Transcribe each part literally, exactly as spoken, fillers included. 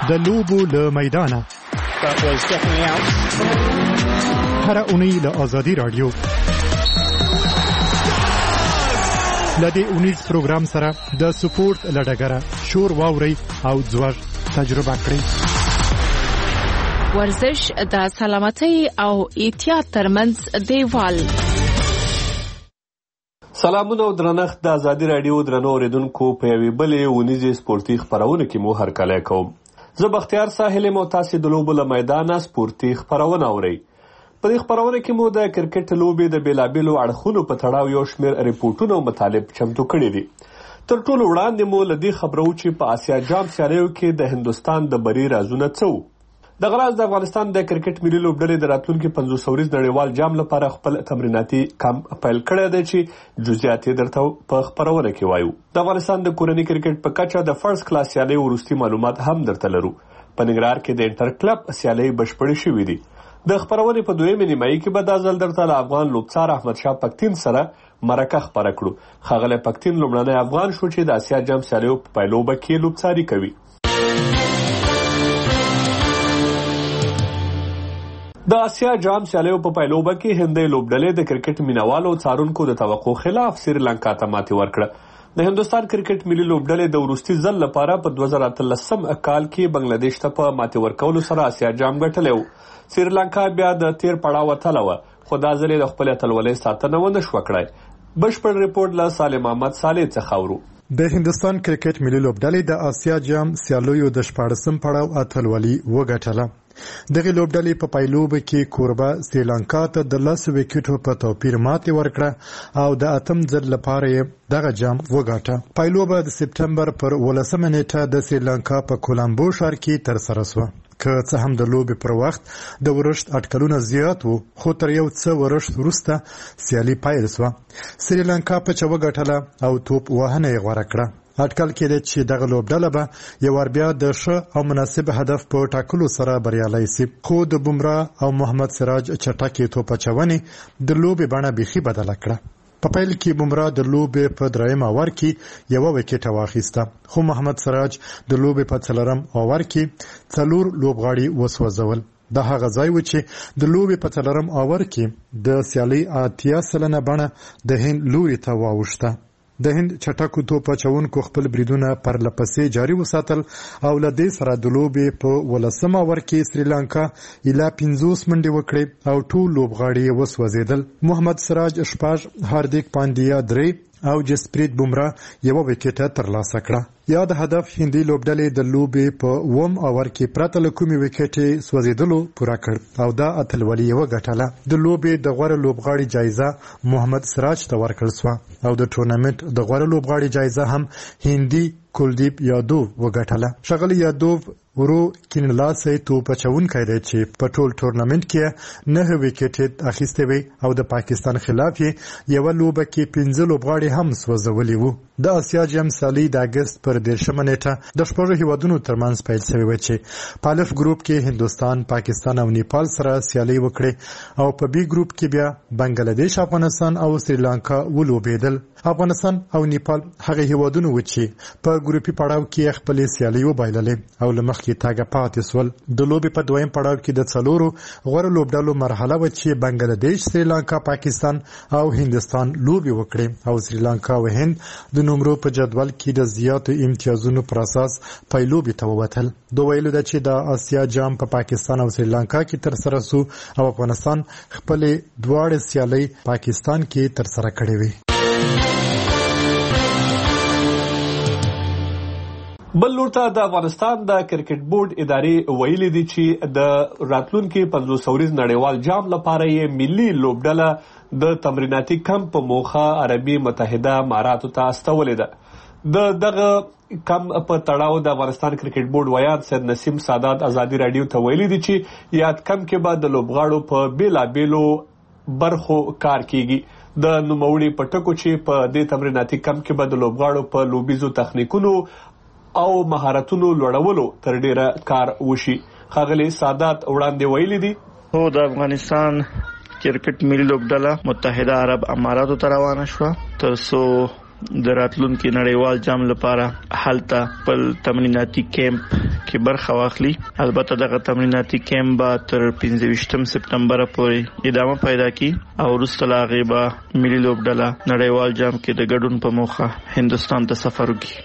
د لوبو له میدانه هر اونۍ له آزادي رادیو لدې اونیز پروګرام سره د سپورت لډګره شور واوري او ځوړ تجربه کړئ. ورزش د سلامتۍ او احتیاط ترمنځ دیوال. سلامونه او درنښت د آزادي رادیو درنو اوریدونکو په یوې بلې اونیزې سپورتي خپرونه کې مو هرکلی کوم. زه بختیار ساحل یم او تاسې د لوبو له میدانه سپورتي خپرونه اورئ. په دې خپرونه کې مو د کرکټ لوبې د بېلابېلو اړخونو په تړاو یو شمېر ریپورټونه او مطالب چمتو کړي دي. تر ټولو وړاندې مو له دې خبرو چې په آسیا جام سیالیو کې د هندوستان د بری رازونه څه وو. دغه راز د افغانستان د کرکټ ملي لوبډلې د راتلونکي پنځوس اوريز نړیوال جام لپاره خپل تمریناتي کمپ پیل کړی دی چې جزئیات یې درته په خپرونه کې وایو. د افغانستان د کورني کرکټ په کچه د فرست کلاس سیالیو وروستي معلومات هم درته لرو. په ننګرهار کې د انټر کلب سیالۍ بشپړې شوې دي. د خپرونې په دویمه نیمایي کې به دا ځل درته له افغان لوبڅار احمدشاه پکتین سره مرکه خپره کړو. ښاغلی پکتین لومړنی افغان شو چې د آسیا جام سیالیو په پایلوبه کې لوبڅاري کوي. د آسیا جام سیالیو په پایلوبه کې هندۍ لوبډلې د کرکټ مینوالو څارونکو د توقع خلاف سریلانکا ته ماتې ورکړه. د هندوستان کرکټ ملي لوبډلې د وروستي ځل لپاره په دوه زره اتلسم کال کې بنگلاديش ته په ماتې ورکولو سره آسیا جام ګټلی و. سریلانکا بیا د تیر پړاو اتله وه، خو دا ځل یې د خپلې اتلولۍ ساتنه ونه شوه کړی. بشپړ ریپورټ له سالم احمد صالح څخه اورو. د هندوستان کرکټ ملي لوبډلې د آسیا جام سیالیو د شپاړسم پړاو اتلولي وګټله. دغه لوبډلې په پایلوبه کې کوربه سریلانکا ته د لس وکټو په توپیر ماتې ورکړه او د اتم ځل لپاره یې دغه جام وګاټه. پایلوبه د سپټمبر پر ولسمه نیټه د سریلانکا په کولامبو ښار کې ترسره شوه. که څه هم د لوبې پر وخت د ورښت اټکلونه زیات وو، خو تر یو څه ورښت وروسته سیالي پیل شوه. سریلانکا پچه وګټله او توپ وهنه یې غوره کړه. اټکل کېده چې دغه لوبډله به یو ور بیا د ښه او مناسب هدف په ټاکلو سره بریالی شي، خو د بومرا او محمد سراج چټکې توپ اچونې د لوبې بڼه بیخي بدله کړه. په پیل کې بومرا د لوبې په دریم اوور کې یوه وکټه واخیسته، خو محمد سراج د لوبې په څلورم اوور کې څلور لوبغاړي وسوځول. دا هغه ځای و چې د لوبې په څلورم اوور کې د سیالۍ اتیا سلنه بڼه د هند لوري ته واوښته. د هند چټکو توپ اچونکو خپل بریدونه پرله پسې جاري وساتل او له دې سره د لوبې په ولسم اوور کې سریلانکا اله پنځوس منډې وکړې او ټول لوبغاړي یې وسوځېدل. محمد سراج شپږ، هاردیک پاندیا درې او جسپریت بومرا یوه وکټه ترلاسه کړه. یا د هدف هندي لوبډلې د لوبې په اووم اوور کې پرته له کومې وکټې سوځېدلو پوره کړ او دا اتلولي یې وګټله. د لوبې د غوره لوبغاړي جایزه محمد سراج ته ورکړل شوه او د ټورنمنټ د غوره لوبغاړي جایزه هم هندي کلدیپ یادوو وګټله. ښاغلی یادوو ورو کینلاسي توپ اچونکی دی چې په ټول ټورنمنټ کې نهه وکټې اخیستې وې او د پاکستان خلاف یې یوه لوبه کې پنځه لوبغاړي هم سوځولي وو. د آسیا جام سیالۍ د اګست پر دېرشمه نیټه د شپږو هیوادونو ترمنځ پیل شوې وه چې په الف ګروپ کې هندوستان، پاکستان او نیپال سره سیالۍ وکړې او په بي ګروپ کې بیا بنگلاديش، افغانستان او سریلانکا ولوبېدل. افغانستان او نیپال هغه هیوادونه و چې په ګروپي پړاو کې خپلې سیالۍ وبایللې او له مخکې تاګه پاتې سول. د لوبې په دویم پړاو کې د څلورو غوره لوبډلو مرحله وه چې بنگلاديش، سریلانکا، پاکستان او هندوستان لوبې وکړې او سریلانکا او هند د نمرو په جدول کې د زیاتو امتیازونو پر اساس پایلوبې ته ووتل. دوی ویلي ده چې د آسیا جام په پاکستان او سریلانکا کې ترسره شو او افغانستان خپلې دواړه سیالۍ پاکستان کې ترسره کړې وې. بل لور ته د افغانستان د کرکټ بورډ ادارې ویلي دي چې د راتلونکي پنځوس اوريز نړیوال جام لپاره یې ملي لوبډله د تمریناتي کمپ په موخه عربي متحده اماراتو ته استولې ده. د دغه کم په تړاو د افغانستان کرکټ بورډ ویان سید نسیم سادات آزادي رادیو ته ویلي دي چې یاد کم کې به د لوبغاړو په بیلابیلو برخو کار کیږي. د نوموړي په ټکو چې په دې تمریناتي کمپ کې به د لوبغاړو په لوبیزو تخنیکونو او مهارتونو لوړولو تر ډیره کار وشي. ښاغلی سادات وړاندې ویلي دي هو د افغانستان کرکټ ملي لوبډله متحده عرب اماراتو ته روانه شوه تر څو د راتلونکي نړیوال جام لپاره هلته خپل تمریناتي کیمپ کې برخه واخلي. البته دغه تمریناتي کیمپ به تر پنځه ویشتم سپتمبر پورې ادامه پیدا کړي او وروسته له هغې به ملي لوبډله نړیوال جام کې د ګډون په موخه هندوستان ته سفر وکړي.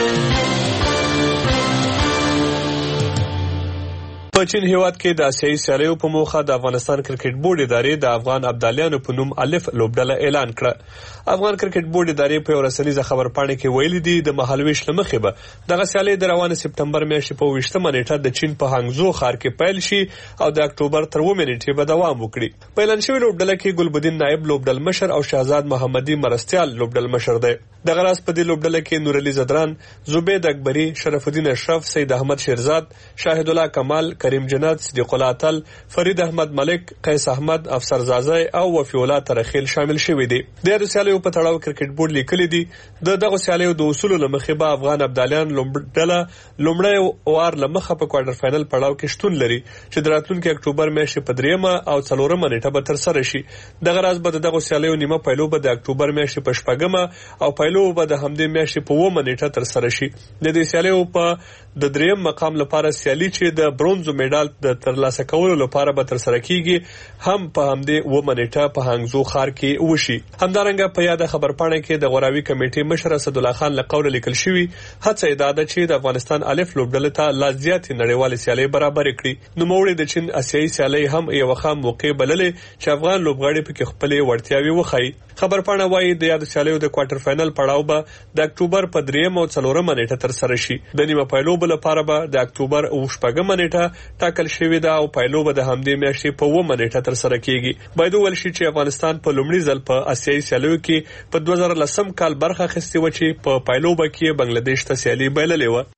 په چین هیواد کې د آسیایي سیالیو په موخه د افغانستان کرکټ بورډ ادارې د افغان ابدالیانو په نوم الف لوبډله اعلان کړه. افغان کرکټ بورډ ادارې په رسنیزه خبرپاڼه کې ویلي دي د مهالویش لمخې به دغه سیالي د روانه سپتمبر میاشتې په ویشتمه نیټه د چین په هانګزو ښار کې پیل شي او د اکتوبر تر اوومې نیټې به دوام وکړي. په اعلان شوې لوبډله کې ګلبدین نایب لوبډل مشر او شهزاد محمدي مرستیال لوبډل مشر دی. دغه راز په دې لوبډله کې نور علي زدران، زبید اکبری، شرف الدین اشرف، سید احمد شیرزاد، شاهد الله کمال، کریم جنت، صدیق الله اتل، فرید احمد ملک، قیس احمد، افسر زازی او وفی الله ترخیل شامل شوي دي. د سیالیو په تړاو کرکټ بورډ لیکلي دي د دغه سیالیو د اصولو لمخې به افغان ابدالیان لوبډله لومړی وار لمخه په کوارټر فائنل پړاو کې شتون لري چې د راتلونکي اکتوبر میاشتې په دریمه او څلورمه نیټه به تر سره شي. دغه راز به دغه سیالیو نیمه پایلو به د اکتوبر میاشتې په شپږمه او پایلو به د همدې میاشتې په اوومه نیټه تر سره شي. د دې سیالیو په د دریم مقام لپاره سیالي چې د برونز میډال د ترلاسه کولو لپاره به تر سره کیږي هم په همدې اوومه نیټه په هانګزو ښار کې وشي. همدارنګه په یاد خبرپاڼه کې د غوراوي کمیټې مشر اسد الله خان له قوله لیکل شوی هڅه یې دا ده چې د افغانستان الف لوبډله ته لا زیاتې نړیوالې سیالۍ برابر کړي. نوموړي د چین آسیایي سیالۍ هم یو ښه موقع بللې چې افغان لوبغاړي پکې خپلې وړتیاوې وښایي. خبرپاڼه وايي د یاد سیالیو د کوارټر فائنل پړاو به د اکتوبر په دریم او څلورمه نیټه تر سره شي. د نیمه پایلو لپاره به د اکتوبر او شپږمه نیټه ټاکل شوې ده او پایلو به د همدې میاشتې په اوومه نیټه تر سره کیږي. باید وویل شي چې افغانستان په لومړي ځل په آسیایي سیالیو کې په دوه زره لسم کال برخه اخیستې و چې په پایلو به کې بنگلاديش ته سیالي بایللې و.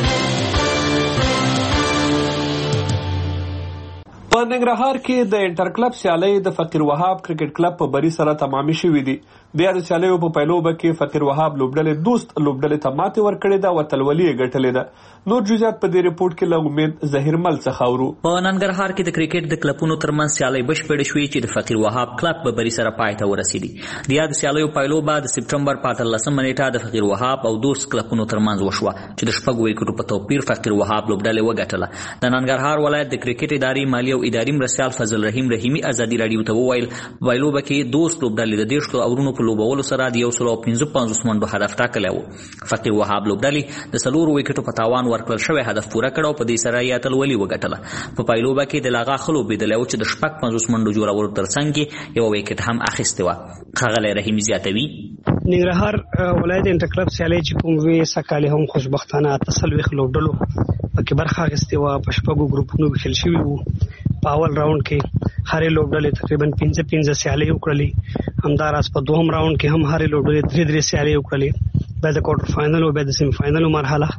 په ننګرهار کې د انټر کلب سیالۍ د فقیر وهاب کرکټ کلب په بری سره تمامي شوې دي. د یاد سیالیو په پایلوبه کې فقیر وهاب لوبډلې دوست لوبډلې ته ماتې ورکړې ده او اتلولي یې ګټلې ده. نور جزئیات په دې ریپورت کې له امید ظهیر مل څخه اورو. په ننګرهار کې د کرکټ د کلبونو ترمنځ سیالۍ بشپړې شوې چې د فقیر وهاب کلب په بری سره پای ته ورسېدي. د یاد سیالیو پایلوبه د سپټمبر په اتلسمه نیټه د فقیر وهاب او دوست کلبونو ترمنځ وشوه چې د شپږو وکټو په توپیر فقیر وهاب لوبډلې وګټله. د ننګرهار ولایت د کرکټ ادارې مالی او اداري مرستیال فضل رحیم رحیمی ازادي رادیو ته وویل پایلوبه کې دوست لوبډلې د دیرشو اورونو په لوبولو سره یو سل او پنځه پنځوس منډو هدف ټاکلی و. فقیر وهاب لوبډلې د څلورو وکټو په تاوان ورکړل شوی هدف پوره کړ او په دې سره یې اتلولي وګټله. په پایلوبه کې د لاغا خلو بېدلی و چې د شپږ پنځوس منډو جوړولو ترڅنګ یو وکټ هم اخیستې وه. ښاغلی رحیمي زیاتوي ننګرهار ولایت انټر کلب سیالۍ چې کوم وې سږ هم خوشبختانه اته څلوېښت لوبډلو پکې برخه اخیستې وه. په شپږو ګروپونو ویشل شوي وو. په اول راوند کې هرې لوبډلې تقریبا پنځه پنځه سیالۍ وکړلې. همداراز په دوهم راوند کې هم هرې لوبډلې درې درې سیالۍ وکړلې. بیا د کوارټر فائنل او بیا د سیمی فائنل مرحله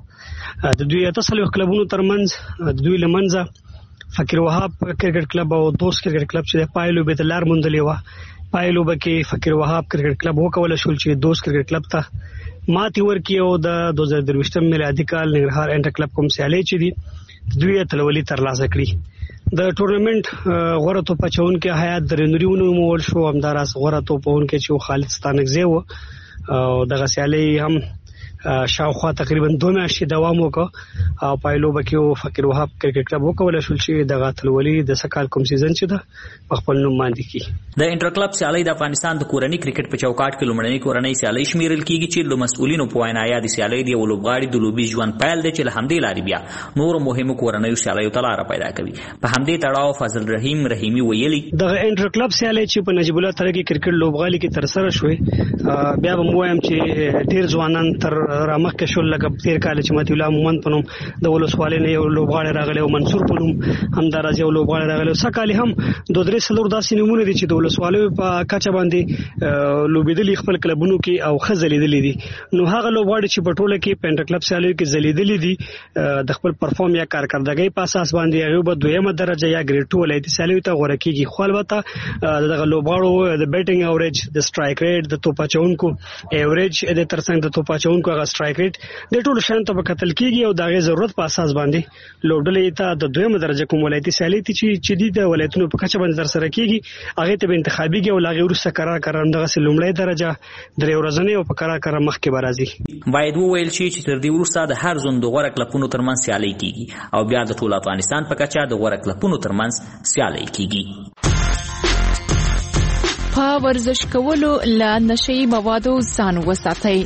د دوی اته څلوېښت کلبونو ترمنځ د دوی له منځه فقیر وهاب کرکټ کلب او دوست کرکټ کلب چې د پایلوبې ته لار موندلې وه. پایلوبه کې فقیر وهاب کرکټ کلب وکولی شول چې دوست کرکټ کلب ته ماتې ورکړي او د دوه زره درویشتم میلادي کال ننګرهار انټر کلب کوم سیالۍ چې دي دوی اتلولي ترلاسه کړي. د ټورنمنټ غوره توپ اچونکي حیات درنوري ونومول شو. همداراز غوره توپ اچونکي چې خالد ستانکزی و او دغه سیالۍ هم شاوخوا تقریبا دوه میاشتې دوام وکړ او پایلوبه کې فقیر وهاب کرکټ کلب وکولی شول چې دغه اتلولي د سږ کال کوم سیزن چې ده په خپل نوم باندې کړي. د انټر کلب سیالۍ د افغانستان د کورني کرکټ په چوکاټ کې لومړنۍ کورنۍ سیالۍ شمیرل کیږي چې د مسؤلینو په وینا یادې سیالۍ د یو لوبغاړي د لوبي ژوند پیل دی چې له همدې لارې بیا نور مهمو کورنیو سیالیو ته لاره پیدا کوي. په همدې تړاو فضل رحیم رحیمي ویلي دغه انټر کلب سیالۍ چې په نجیب الله تره کې کرکټ لوبغالي کې تر سره شوې بیا به وایم چې ډیر ځوانان تر رامخکې شول لکه تیر کال چې متي الله مومن په نوم د ولسوالۍ نه یو لوبغاړی راغلی او منصور په نوم همداراز یو لوبغاړی راغلی. سږ کال هم دوه درې څلور داسې نومونه دي چې د ولسوالیو په کچه باندې لوبېدلي خپل کلبونو کې او ښه ځلېدلي دي. نو هغه لوبغاړي چې په ټوله کې په انټر کلب سیالیو کې ځلېدلي دي د خپل پرفارم یا کارکردګۍ په اساس باندې هغوی به دویمه درجه یا ګریډ ټو ولایتي سیالیو ته غوره کېږي. خو البته دغه لوبغاړو د بیټینګ اوریج د سټرایک ریټ د توپ اچونکو ایوریج د ترڅنګ د توپ اچونکو هغه سټرایک ریټ د ټولو شیانو ته به کتل کېږي او د هغې ضرورت ضرورت په اساس باندې لوبډلې ته د دویمه درجه کوم ولایتي سیالي چې چې د ولایتونو په کچه باندې تر سره کیږي هغه ته به انتخابي او لاغي ورسره قرار قرار دغه لومړی درجه درې ورځې او په قرار قرار مخکې برازي. باید وویل شي چې تر دې وروسته د هر زون د غوړه کلپونو ترمنځ سیالي کیږي او بیا د ټول افغانستان په کچه د غوړه کلپونو ترمنځ سیالي کیږي. په ورزش کولو له نشئی موادو ځان وساتئ.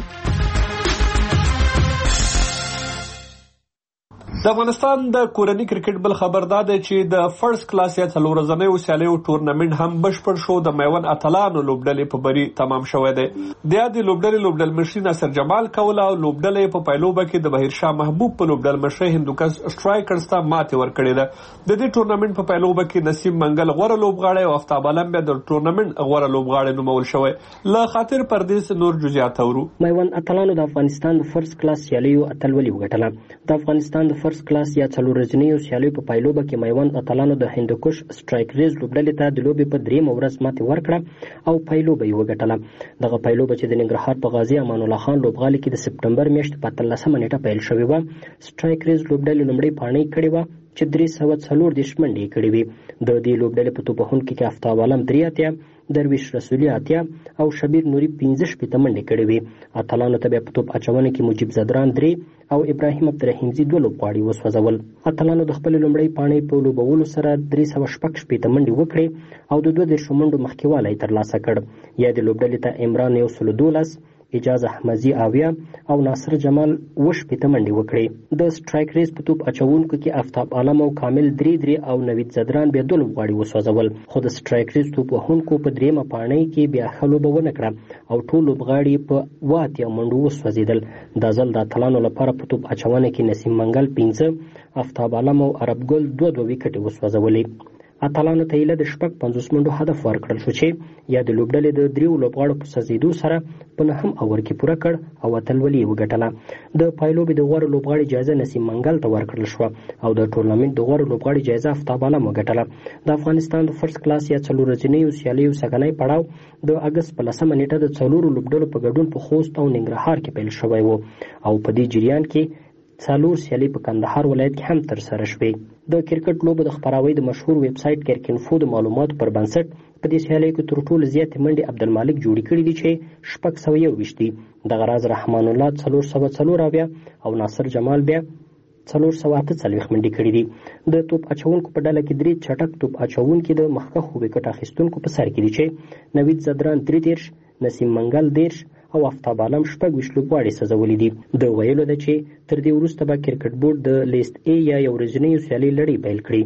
د افغانستان د کورني کرکټ بل خبر دا دی چې د فرست کلاس یا څلور ورځنیو سیالیو ټورنمنت هم بشپړ شو. د میوند اتلانو لوبډلې په بری تمام شوې ده. د یادې لوبډلې لوبډل مشر ناصر جمال کوله او لوبډلې په پایلوبه کې د بهیر شاه محبوب په لوبډل مشر هندوکش سټرایکرز ته ماتې ورکړې ده. د دې ټورنمنت په پایلوبه کې نسیم منګل غوره لوبغاړی او افتاب عالم به د ټورنمنت غوره لوبغاړی نومول شوی. له خاطر پردیس نور جزئیات اورو. میوند اتلانو د افغانستان د فرست کلاس سیالیو اتلولي وګټله. د افغانستان د فرست کلاس یا څلور ورځنیو سیالیو په پایلوبه کې میوند اتلانو د هندوکش سټرایکرز لوبډلې ته د لوبې په درېیمه ورځ ماتې ورکړه او پایلوبه یې وګټله. دغه پایلوبه چې د ننګرهار په غازي امان الله خان لوبغالي کې د سپټمبر میاشتې په اتلسمه نیټه پیل شوې وه. سټرایکرز لوبډلې لومړۍ پاڼۍ کړې وه چې درې سوه څلور دېرش منډې یې کړې وې. د دې لوبډلې په توپ وهونکي کې افتاب عالم درې اتیا، درویش رسولي اتیا او شبیر نوري پنځه شپېته منډې کړې وې. اتلانو ته بیا په توپ اچونه کې مجیب زدران درې او ابراهیم عبدالرحیمزي دوه لوبغاړي وسوځول. اتلانو د خپلې لومړۍ پاڼۍ په لوبولو سره درې سوه شپږ شپېته منډې وکړې او د دوه دېرشو منډو مخکېوالی ترلاسه کړ. یادې لوبډلې ته عمران یو سلو دولس، اجاز احمدزي اویا او ناصر جمال اوه شپېته منډې وکړې. د سټرایکرز په توپ اچوونکو کې افتاب عالم او کامل درې درې او نوید زدران بیا دوه لوبغاړي وسوځول. خو د سټرایکرز توپ وهونکو په درېیمه پاڼۍ کې بیا ښه لوبه ونه کړه او ټول لوبغاړي په اوه اتیا منډو وسوځېدل. دا ځل د اتلانو لپاره په توپ اچونه کې نسیم منګل پنځه، افتاب عالم او عرب ګل دوه دوه ویکټې وسوځولې. اتلانو ته یې د شپږ پنځوس منډو هدف ورکړل شو چې یا د لوبډلې د دریو لوبغاړو په سوځېدو سره په نهم اوور کې پوره کړ او اتلولي یې وګټله. د پایلوبې د غوره لوبغاړي جایزه نسیم منګل ته ورکړل شوه او د ټورنمنټ د غوره لوبغاړي جایزه افتاب عالم وګټله. د افغانستان د فرست کلاس یا څلور ورځنیو سیالیو سږنی پړاو د اګست په لسمه نیټه د څلورو لوبډلو په ګډون په خوست او ننګرهار کې پیل شوی و او په دې جریان کې څلور سیالي په کندهار ولایت کې هم ترسره شوې. د کرکټ لوبو د خپراوي د مشهور ویب سایټ کرکینفو د معلوماتو پر بنسټ په دې سیالیو کې تر ټولو زیاتې منډې عبدالمالک جوړې کړي دي چې شپږ سوه یو ویشت دي. دغه راز رحمان الله څلور سوه څلور اویا او ناصر جمال بیا څلور سوه اته څلوېښت منډې کړي دي. د توپ اچوونکو په ډله کې درې چټک توپ اچوونکي د مخکښو ویکټ اخیستونکو په سر کې دي چې نوید زدران درې دېرش، نسیم منګل دېرش او افتاب عالم شپږ ویشت لوبغاړي سوځولي دي. د ویلو ده چې تر دې وروسته به کرکټ بورډ د لیست ای یا یو ورځنیو سیالۍ لړۍ پیل کړي.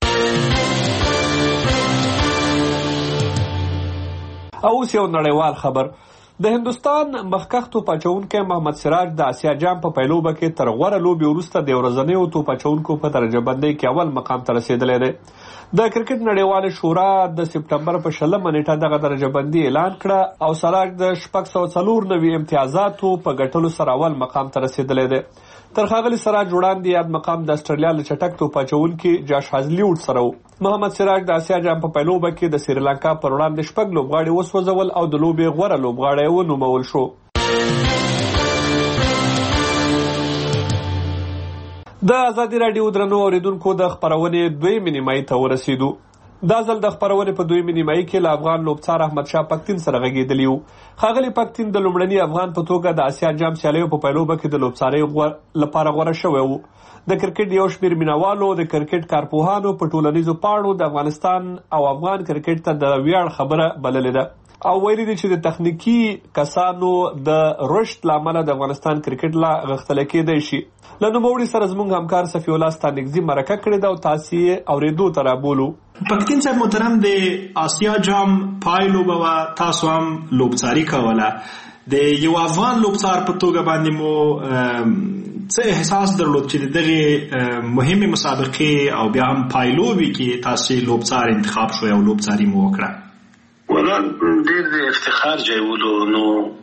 او اوس یو نړیوال خبر. د هندوستان مخکښ توپ اچوونکی محمد سراج د اسیا جام په پیلوبه کې تر غوره لوبې وروسته د ورځنیو توپ اچوونکو په درجه بندۍ کې اول مقام ته رسېدلی دی. د کرکټ نړیوالې شورا د سپټمبر په شلمه نیټه دغه درجه بندي اعلان کړه او سراج د شپږ سوه څلور نوي امتیازاتو په ګټلو سره اول مقام ته رسېدلی دی. تر ښاغلي سراج وړاندې یاد مقام د اسټرالیا له چټک توپ اچوونکي جاش هازلیوډ سره و. محمد سراج د اسیا جام په پیلوبه کې د سریلانکا پر وړاندې شپږ لوبغاړي وسوځول او د لوبې غوره لوبغاړی ونومول شو. د ازادي راډیو درنو اوریدونکو د خپرونې دویمې نیمایي ته ورسېدو. دا ځل د خپرونې په دویمې نیمایي کې له افغان لوبڅار احمد شاه پکتین سره غږېدلي وو. ښاغلي پکتین د لومړني افغان په توګه د اسیا جام سیالیو په پیلوبه کې د لوبڅارۍ لپاره غوره شوی و. د کرکټ یو شمېر مینوالو د کرکټ کارپوهانو په ټولنیزو پاڼو د افغانستان او افغان کرکټ ته د ویاړ خبره بللې ده او ویلي دي چې د تخنیکي کسانو د رشد له امله د افغانستان کرکټ لا غښتلی کېدی شي. له نوموړي سره زموږ همکار صفي الله ستانکزي مرکه کړې ده او تاسې یې اورېدو ته رابولو. پکتین صاحب محترم، د آسیا جام پای لوبه وه، تاسو هم لوبڅاري کوله. د یو افغان لوبڅار په توګه باندې مو څه احساس درلود چې دغه مهمې مسابقې او بیا هم پای لوبې کې تاسو لوبڅار انتخاب شوی او لوبڅاري مو وکړه؟ والله ډېر د افتخار ځای ولو، نو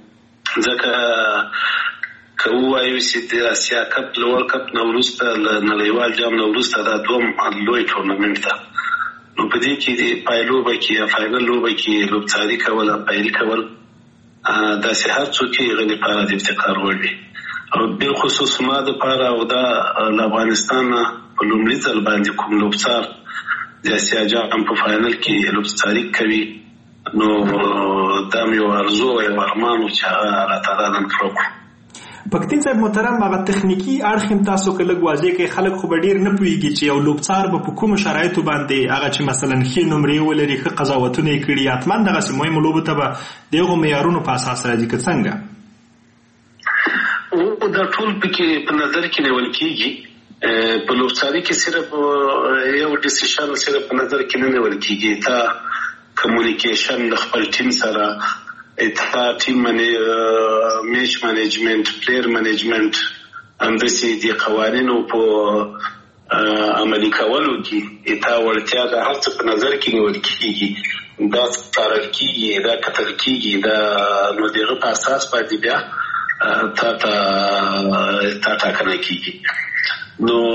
ځکه که ووایو چې د اسیا کپ له ورلډ کپ نه وروسته له نړیوال جام نه وروسته دا دوم لوی ټورنمنټ ده، نو په دې کې د پای لوبه کې یا فاینل لوبه کې لوبڅاري کول او پیل کول داسې هر څوک یې هغه لپاره د افتخار وړ وي او بالخصوص ما د پاره او دا افغانستان په لومړي ځل باندې کوم لوبڅار د اسیا جام په فائنل کې لوبڅاري کوي نو دا مې ورزو او ارمان چې الله تعالی نن کړو. پکتین صاحب محترم، هغه تخنیکی اړخ تاسو کله واضح کې خلک خو ډیر نه پوهیږي چې یو لوبڅار په کوم شرایطو باندې هغه چې مثلا ښه نمرې ولري، ښه قضاوتونه یې کړي، حتما دغه مهمه لوبه ته به دغه معیارونو په اساس راځي که څنګه؟ او دا ټول پکې په نظر کې نیول کېږي. په لوبڅاري کې صرف یو ډیسیشن صرف په نظر کې نه نیول کېږي، تا کمیونیکیشن د خپل ټیم سره، اتا ټیم منی میچ مینجمنت، پلیر مینجمنت، همداسې د قوانینو په عملي کولو کې اتا ورتیا د هر څه په نظر کې نیول کېږي، دا څارل کېږي، دا کتل کېږي، دا نو دغه په اساس باندې بیا تا تا تا ټاکنه کېږي. نو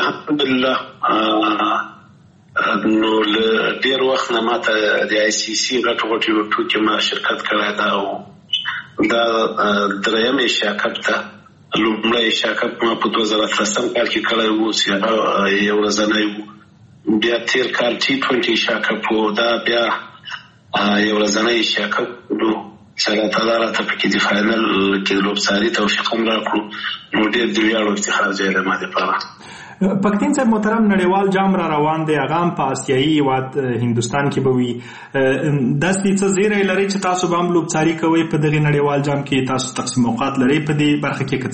الحمدلله نو له ډیر وخت نه ماته د آی سی سی غټ غټ یو ټوکې ما شرکت کړی دا او دا درېیم ایشیا کپ ته لومړی ایشیا کپ ما په دوه زره اتلسم کال کې کړی و چې هغه یو ورځنی و. بیا تېر کال ټي ټوینټي ایشیا کپ و، دا بیا یو ورځنی ایشیا کپ و چې الله تعالی راته پکې د فاینل کې لوبڅاري توفیق هم راکړو نو ډېر د ویاړ او افتخار ځای دی ما دپاره. پکتین صاحب محترم، نړیوال جام را روان دی، هغه هم په آسیایي هیواد هندوستان کې به وي. داسې څه زیری لري چې تاسو به هم لوبڅاري کوئ په دغې نړیوال جام کې؟ تاسو تقسیم اوقات لرئ په دې برخه کې که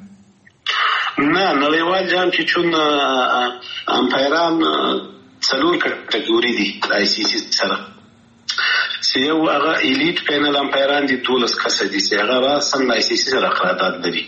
څنګه؟ نه، نړیوال جام کې چون امپایران څلور کټګوري دي د آی سی سی سره، چې یو هغه ایلیټ پینل امپایران دي دولس کسه دي چې هغه راساً د آی سی سی سره قرارداد لري.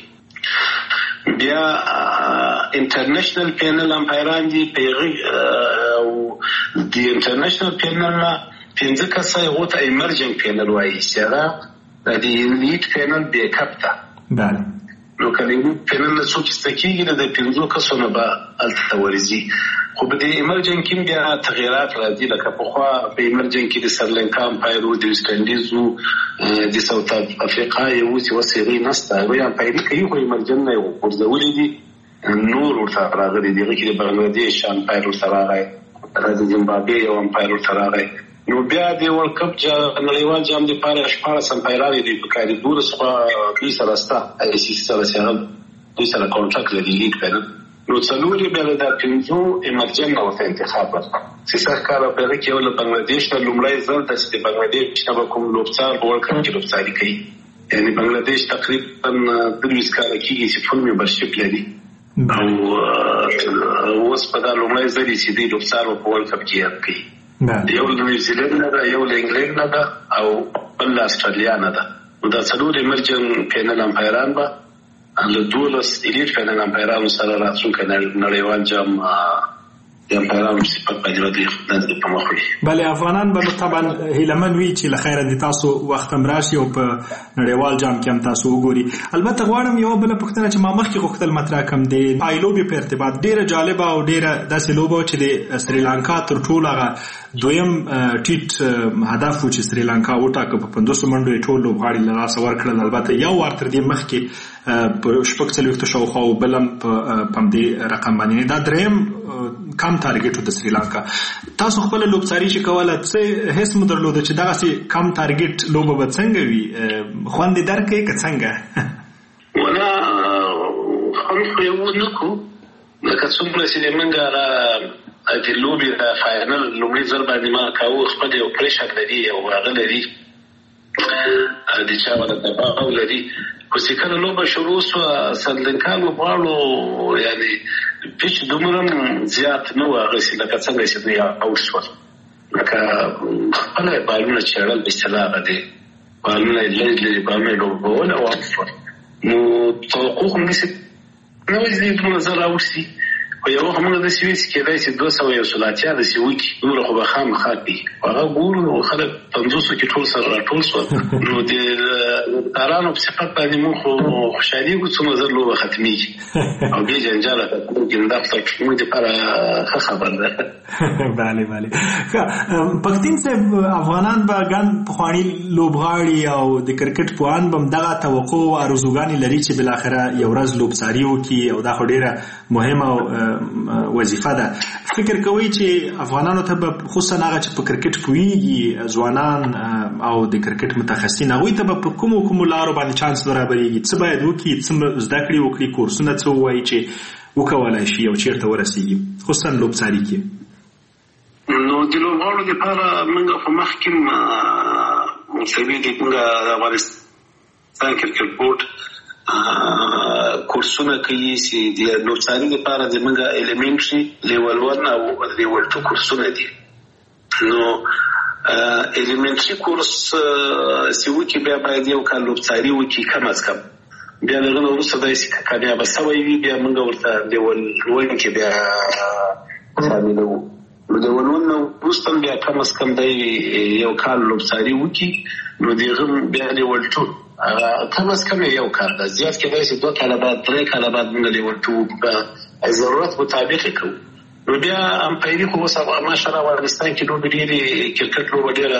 بیا انټرنیشنل پینل امپایران دي، او د انټرنیشنل پینل نه پنځه کسه هغو ته ایمرجنټ پینل وایي چې هغه د ایلیټ پینل بیک اپ ده. بله، نو که د ایلیټ پینل نه څوک ایسته کېږي نو د پنځو کسو نه به هلته ورځي. خو په دې ایمرجنټ کې بیا تغیرات راځي، لکه پخوا په ایمرجنټ کې د سریلانکا امپایر و، د ویسټ انډیز و، د ساوت افریقا یې و چې اوس هغې نشته، هغوی امپایري کوي خو ایمرجنټ نه یې غورځولي دي. نور ورته راغلي دي، هغې کې د بنګلادیش امپایر ورته راغی، د زیمبابوې یو امپایر ورته راغی. نو بیا د ورلډ کپ نړیوال جام دپاره شپاړس امپایران دي پکار دي، دولس خو دوی سره شته آی سی سی سره چې هغه دوی سره کانټراکټ لري لیګ پینل. نو څلور یې بیا د پنځو ایمرجنټ نه ورته انتخاب وکړه چې سږ کال په هغې کې یو له بنګلادیش نه لومړی ځل ده چې د بنګلادیش نه به کوم لوبڅار په ورلډ کپ کې لوبڅاري کوي. یعنې بنګلادیش تقریبا درویشت کاله کېږي چې فل ممبرشپ لري، او اوس په دا لومړی ځل یې چې دوی لوبڅار په ورلډ کپ کې یاد کوي. یو له نیوزیلند نه ده، یو له انګلند نه ده، او بل له اسټرالیا نه ده. نو دا څلور ایمرجنټ پینل امپایران به له دولس ایلیټ پینل امپایرانو سره راتلونکی نړیوال جام د امپایرانو صفت باندې به دوی دندې په مخ وړي. بلې افغانان به طبعا هیلهمن وي چې له خیره د تاسو وخت هم راشي او په نړیوال جام کې هم تاسو وګوري. البته غواړم یوه بله پوښتنه چې ما مخکې غوښتل مطرح کړم، د پایلوبې په ارتباط ډېره جالبه او ډېره داسې لوبه وه چې د سریلانکا تر ټولو هغه دویم ټیټ هدف و چې سریلانکا وټاکه، په پنځوسو منډو یې ټول لوبغاړي له لاسه ورکړل. البته یو وار تر دې مخکې په شپږ څلوېښتو شاوخوا او بل هم په همدې رقم باندې، دا درېیم کم تارګېټ و د سریلانکا. تاسو خپله لوبڅاري چې کوله څه حس مو درلوده چې دغسې کم تارګېټ لوبه به څنګه وي؟ خوند یې درک کوي که څنګه؟ ولا خوند خو یې ونه کړو، لکه څومره چې د موږ هغه د لوبې د فاینل لومړي ځل باندې ما کاوه، خپل یو پریشر لري او هغه لري د چا ولا دباو لري. خو چې کله لوبه شروع سوه سریلانکا لوبغاړو یعنې پیچ دومره زیات نه و هغسې لکه څنګه چې دوی اوټ شول، لکه خپله یې بالونه چېړل، په اصطلاح هغه دی بالونه یې لرې لرې بالونه یې لوبول او اوټ شول. نو توقع خو همداسې نه وه چې دوی دومره زر اوټ شي، خو یو وخت موږ داسې وي چې کېدای شي دوه سوه یو سل اتیا داسې وکړي نوره خو به خامخا کوي هغه ګورو نو خلک پنځوسو کې ټول سره راټول شول نو د کارانو په صفت باندې موږ خو خوشحالېږو څومره زر لوبه ختمېږي او بیا جنجاله کوي دا موږ دپاره ښه خبر ده بله بله پښتین صاحب افغانان به ګڼ پخواني لوبغاړي او د کرکټ پوهان به همدغه توقع او آرزوګانې لري چې بالاخره یو ورځ لوبڅاري وکړي او دا خو ډېره مهمه وظیفه ده. فکر کوي چې افغانانو ته به خصوصا هغه چې په کرکټ پوهیږي ځوانان او د کرکټ متخصصین هغوی ته به په کومو کومو لارو باندې چانس برابرېږي څه باید وکړي څه زده کړې وکړي کورسونه څه ووایي چې وکولای شي او چېرته ورسېږي خصوصا لوبڅاري کې؟ نو د لوبغاړو دپاره موږ خو مخکې مسوي د موږ د افغانستان کرکټ بورډ کورسونه کوي چې د لوبڅاري دپاره د موږ ایلیمنټري لیول ون او لیول ټو کورسونه دي. نو ایلیمنټري کورس چې وکړي بیا باید یو کال لوبڅاري وکړي کم از کم بیا له هغه نه وروسته داسې کامیابه سوی وي بیا موږ ورته لیول ون کې بیا شاملوو. نو د ولون نه وروسته بیا کم از کم دی یو کال لوبڅاري وکړي نو د هغه بیا لیول ټو کم از کم یو کال ده زیات کېدای شي دوه کاله بعد درې کاله بعد موږ لیول ټو په ضرورت مطابق کوو. نو بیا امپایري خو اوس ماشاءالله افغانستان کې لوبې ډېرې کرکټ لوبه ډېره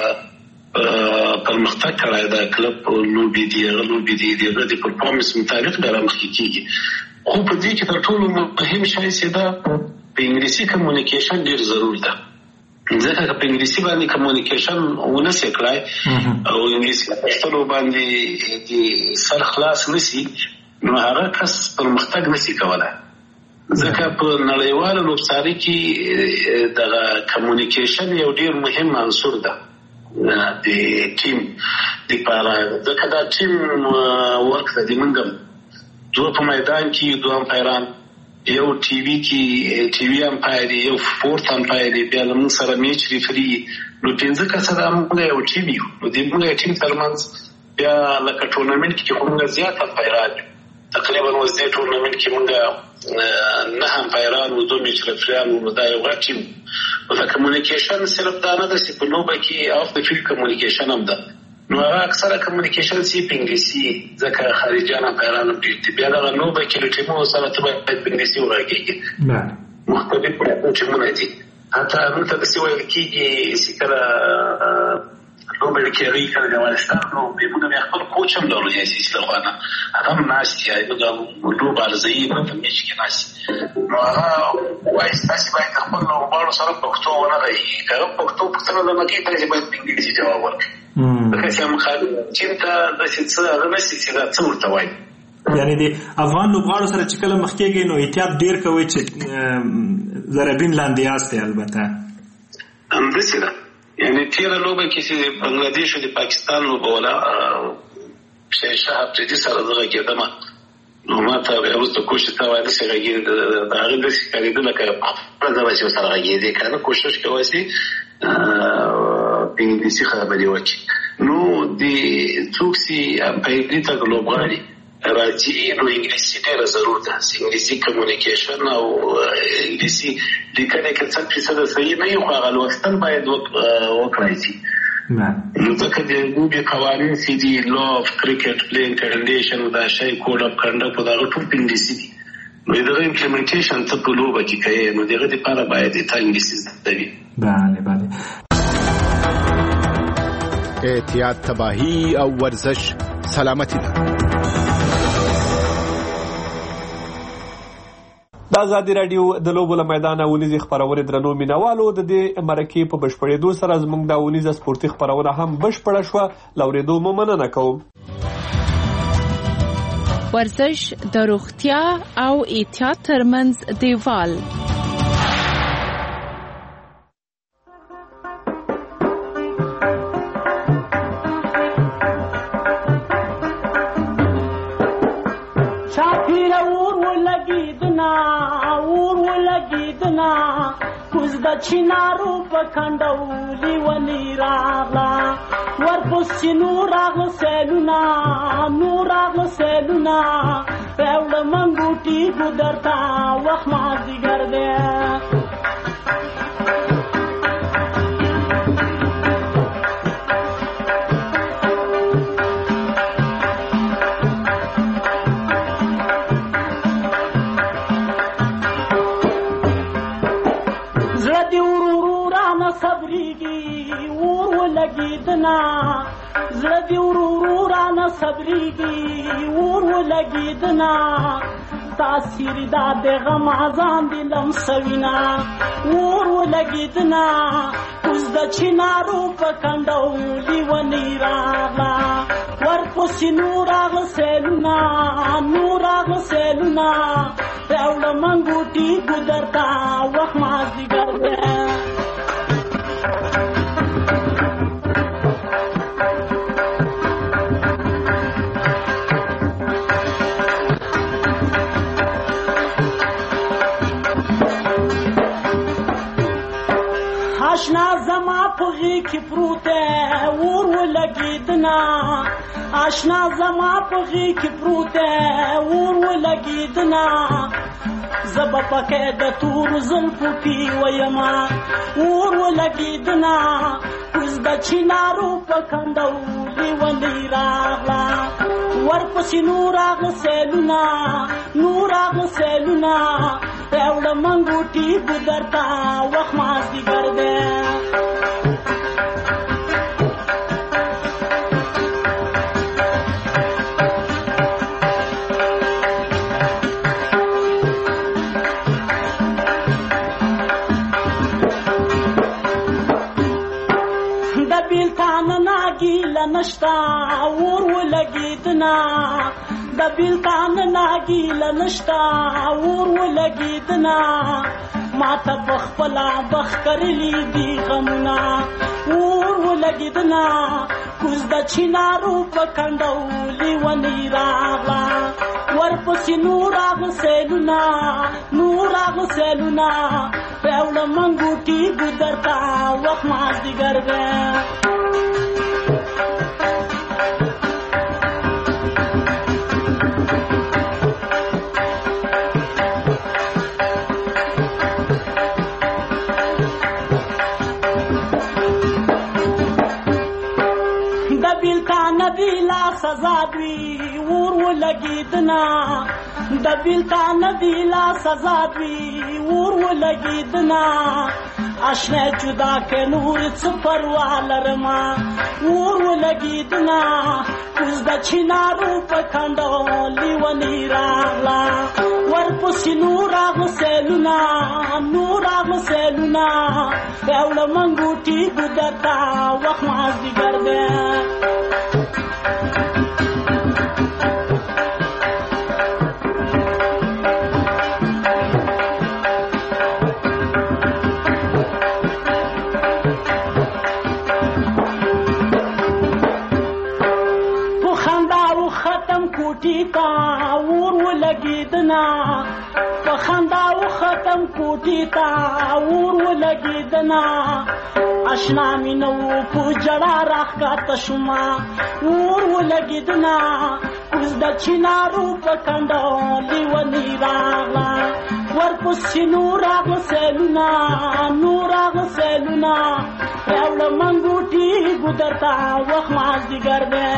پرمختګ کړی ده کلب لوبې دي هغه لوبې دي د هغه د پرفارمنس مطابق بیا رامخکې کېږي. خو په دې کې تر ټولو مهم شی چې ده په انګلیسي کمیونیکیشن ډېر ضرور ده ځکه که په انګلیسي باندې کمیونیکیشن ونسې کړای او انګلیسي پښتلو باندې د سر خلاص نسي نو هغه کس پرمختګ نسي کولی ځکه په نړیواله لوبڅاري کې دغه کمیونیکیشن یو ډېر مهم عنصر ده د ټیم دپاره ځکه دا ټیم ورک ده د موږ دوه په میدان کې دوه امپایران یو ټي وي کې ټي وي امپایر یو فورت امپایر بیا له موږ سره میچ ریفري نو پنځه کسه دا موږ یو ټیم یو نو د موږ ټیم ترمنځ بیا لکه ټورنمنټ کې خو موږ زیات امپایران تقریبا اوس دې ټورنمنټ کې موږ نه امپایران او دوه میچ ریفریان نو دا یو غټ ټیم نو د کمیونیکیشن صرف دا نه ده چې په لوبه کې اف د فیلډ کمیونیکیشن هم ده نو هغه اکثره کمیونیکیشن سی په انګلیسي ځکه خارجیان امپایران ډېر بیا دغه لوبه کې له ټیمونو سره ته باید په انګلیسي وغږېږي مختلف ټیمونه دي حتی دلته داسې ویل کېږي چې کله لوبه کې هغوی کله د افغانستان لوبې موږ بیا خپل کوچ هم لرو جاسیسي لخوا نه هغه هم ناست دي موږ لوبه عرضوي موږ په میچ کې ناست نو هغه وایي تاسې باید د خپل لوبغاړو سره پښتو ونه غږېږي که هغه پښتو پوښتنه درنه کوي تاسې باید په انګلیسي جواب ورکړئ ځکه چې مخالف چین ته داسې څه هغه نشته چې دا څه ورته وایي یعنې د افغان لوبغاړو سره چې کله مخ کېږئ نو احتیاط ډېر کوئ چې ضربین لاندې یاستئ البته همداسې ده یعنې تېره لوبه کې چې د بنګلادیش او د پاکستان لوبه وله شاه افریدي سره زه غږېدمه نو ما ته بیا وروسته کوچ ته وایي داسې غږېږي د هغې داسې ښکارېده لکه خپله ژبه چې ورسره غږېدې که نه کوشش کوی چې په انګلیسي خبرې وکړي نو د څوک چې امپایري ته لوبغاړي راځي نو انګلیسي ډېره ضرور ده انګلیسي کمیونیکیشن او انګلیسي لیکنې که څه فیصده صحیح نه وي خو هغه لوستل باید وکړای شي نو ځکه د لوبې قوانین چې دي لا اف کرکټ پلینګ کنډیشن دا شی کوډ اف کنډکټ دا ټول په انګلیسي دي نو دغه امپلیمنټیشن ته په لوبه کې کوي نو دغه لپاره باید ته انګلیسي زده وي. بله بله احتیاط تباهی او ورزش سلامتی ده. د ازادي راډیو د لوبو له میدانه ونیزې خپرونې درنو مینوالو د دې مرکې په بشپړېدو سره زموږ دا ونیزه سپورتي خپرونه هم بشپړه شوه له اورېدو مو مننه کوم. ورزش د روغتیا او احتیاط ترمنځ دیوال چینارو پکندولی ونی راغلا ورپسې نور راغله سیلونه نور راغله سیلونه راوړه منګوټي ګودر ته وخت مازدیګر ولګیدنا زړه دی ورو ورو رانه صبرېږي ور ولګیدنا تاثیر دا د غم ځان دی لمسوینا ور ولګیدنا اوس د چینارو په کنډو لیونی راغلا ورپسې نور راغله سیلونه نور راغله سیلونه راوړه منګوټي ګودر ته وخت مازدیګر دی آشنا زما په غېږ کې پروت دی ور ولګېدنا آشنا زما په غېږ کې پروت دی ور ولګېدنا زه به پکې د تورو زلفو پې ویمه ور ولګېدنا اوس د چینارو په کنډو لیونۍ راغله ورپسې نور راغله سیلونه نور راغله سیلونه راوړه منګوټي ګودر ته وخت مازدیګر دی نشتا ور ولګیدنا د بیلتان ناګیله نشتا ور ولګیدنا ما ته په خپله بخ کرلي دي غمونه ور ولګیدنا کوز د چینارو په کنډو لیونۍ راغله ورپسې نور راغله سیلونه نور راغله سیلونه راوړه منګوټي ګودر ته وخت مازدیګر دی سزا دوی ور ولګیدنا د بیلتان دی لا سزا دوی ور ولګیدنا آشنا جدا کې نور څه پروا لرما ور ولګیدنا اوس د چینارو په کنډو لیونۍ راغله ورپسې نور راغله سیلونه نور راغله سیلونه راوړه منګوټي ګودر ته وخت مازدیګر دی ور ولګیدنا په خندا و ختم کوټې ته ور ولګیدنا آشنا مې نه و په جړا راښکته شومه ور ولګیدنا اوس د چینارو په کنډو لیونۍ راغله ورپسې نور راغله سیلونه نور راغله سیلونه راوړه منګوټي ګودر ته وخت مازدیګر دی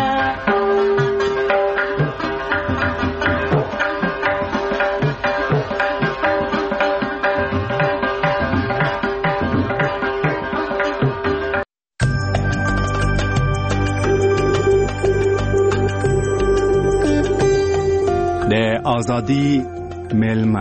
آزادی میلمه.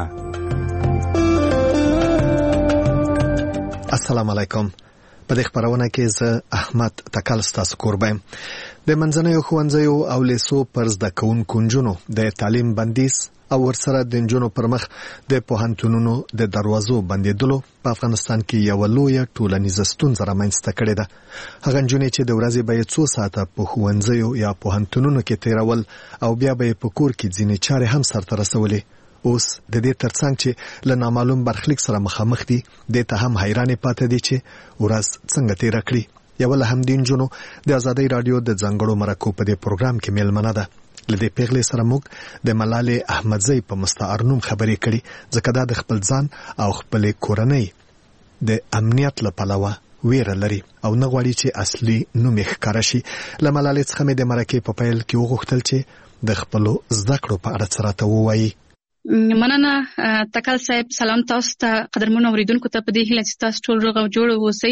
السلام علیکم. په دې خبرونه کې زه احمد تکل ستاسو کوربم. د منځنیو ښوونځیو او لیسو پر زده کوونکو نجونو د تعلیم بندیز او ورسره د نجونو پر مخ د پوهنتونونو د دروازو بندیدلو په افغانستان کې یو لوی ټولنیز ستونزه رامنځته کړې ده. هغه نجونې چې د ورځې به څو ساعته په ښوونځیو یا پوهنتونونو کې تیرول او بیا به په کور کې ځینې چارې هم سرته رسولې، اوس د دې ترڅنګ چې له نامعلوم برخلیک سره مخامخ دي، د ته هم حیرانې پاتې دي چې ورځ څنګه تیر کړي. یو له همدې نجونو د آزادۍ رادیو د ځانګړو مرکو په دې پروګرام کې میلمنه ده. لدې پیغلې سره موږ د ملالۍ احمدزۍ په مستعار نوم خبرې کړي، ځکه دا د خپل ځان او خپل کورنۍ د امنیت له پلوه ویره لري او نه غواړي چې اصلي نوم یې ښکاره شي. له ملالۍ څخه مې د مرکې په پیل کې وغوښتل چې د خپلو زده کړو په اړه څه راته ووایي. مننه تکل صاحب. سلام تاسو ته قدرمنو اوریدونکو ته په دې هیله چې تاسو ټول روغ او جوړ اوسئ.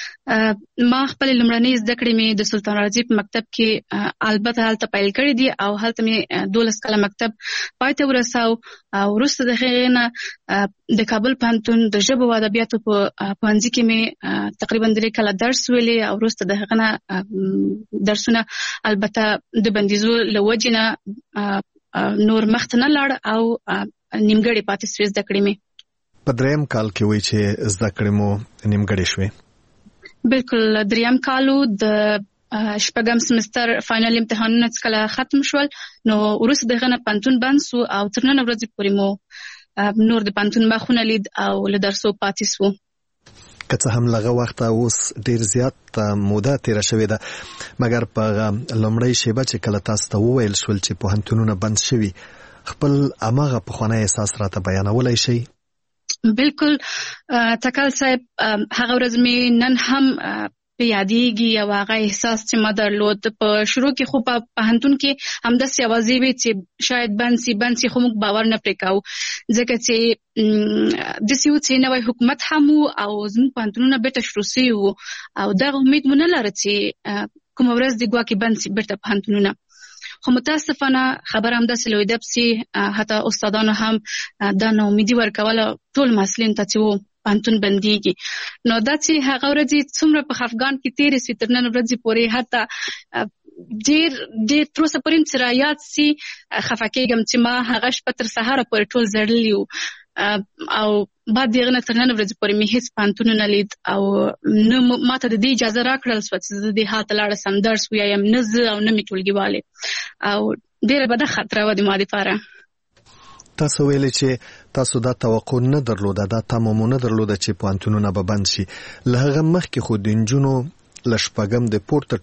ما خپل لومړنۍ زده کړې مې د سلطان راځي په مکتب کې البته هلته پیل کړې دي او هلته مې دولس کاله مکتب پای ته ورساو او وروسته د هغې نه د کابل پوهنتون د ژبو او ادبیاتو په پوهنځي کې مې تقریبا درې کاله درس ویلی او وروسته د هغه نه درسونه البته د بندیزو له وجې نه نور مخته نه لاړ او نیمګړې پاتې سوې زده کړې مې. په دریم کال کې وایي چې زده کړې مو نیمګړې شوې؟ بالکل دریم کالو د شپږم سمستر فاینل امتحانونه چې کله ختم شول نو وروسته دغه نه پوهنتون بند سو او تر نن ورځې پورې مو نور د پوهنتون مخونه لید او له درسو پاتې سو. که څه هم لغه وخت اوس ډیر زیات موده تیره شوې ده مګر په لومړی شیبه چې کله تاسو ته وویل شول چې پوهنتونونه بند شوي خپل اماغه پخوانی احساس راته بیانولی شئ؟ بالکل تکل صاحب، هغه ورځ مې نن هم په یادېږي او هغه احساس چې ما درلود. په شروع کې خو په پوهنتون کې همداسې اوازې وې چې شاید بند سي بند سي خو موږ باور نه پرې کوو ځکه چې داسې و چې نوی حکومت هم و او زموږ پوهنتونونه بیرته شروع سوي وو او دغه امید مو نه لره چې کومه ورځ د ګواکې بند سي بیرته پوهنتونونه. خو متاسفانه خبر همداسې لویده پسې حتی استادانو هم دا ناامیدي ورکوله ټول محصلینو ته چې و پوهنتون بندېږي. نو دا چې هغه ورځې څومره په خفګان کې تېرې سوې تر نن ورځې پورې حتی ډېر ډېر تر اوسه پورې چې رایاد سي خفه کېږم چې ما هغه شپه تر سهاره پورې ټول زړلي وو او بعد دغه نه تر نن ورځې پورې مې هېڅ پوهنتون نه لید او نه ماته د دې اجازه راکړل سوه چې زه دې هلته لاړه سم درس ووایم، نه زه او نه مې ټولګیوالې، او ډېره بده خطره وه د ما دپاره. تاسو ویلي چې تاسو دا توقع نه درلوده، دا تمه مو نه درلوده چې پوهنتونونه به بند شي. له هغه مخکې خو د نجونو له شپږم د پورته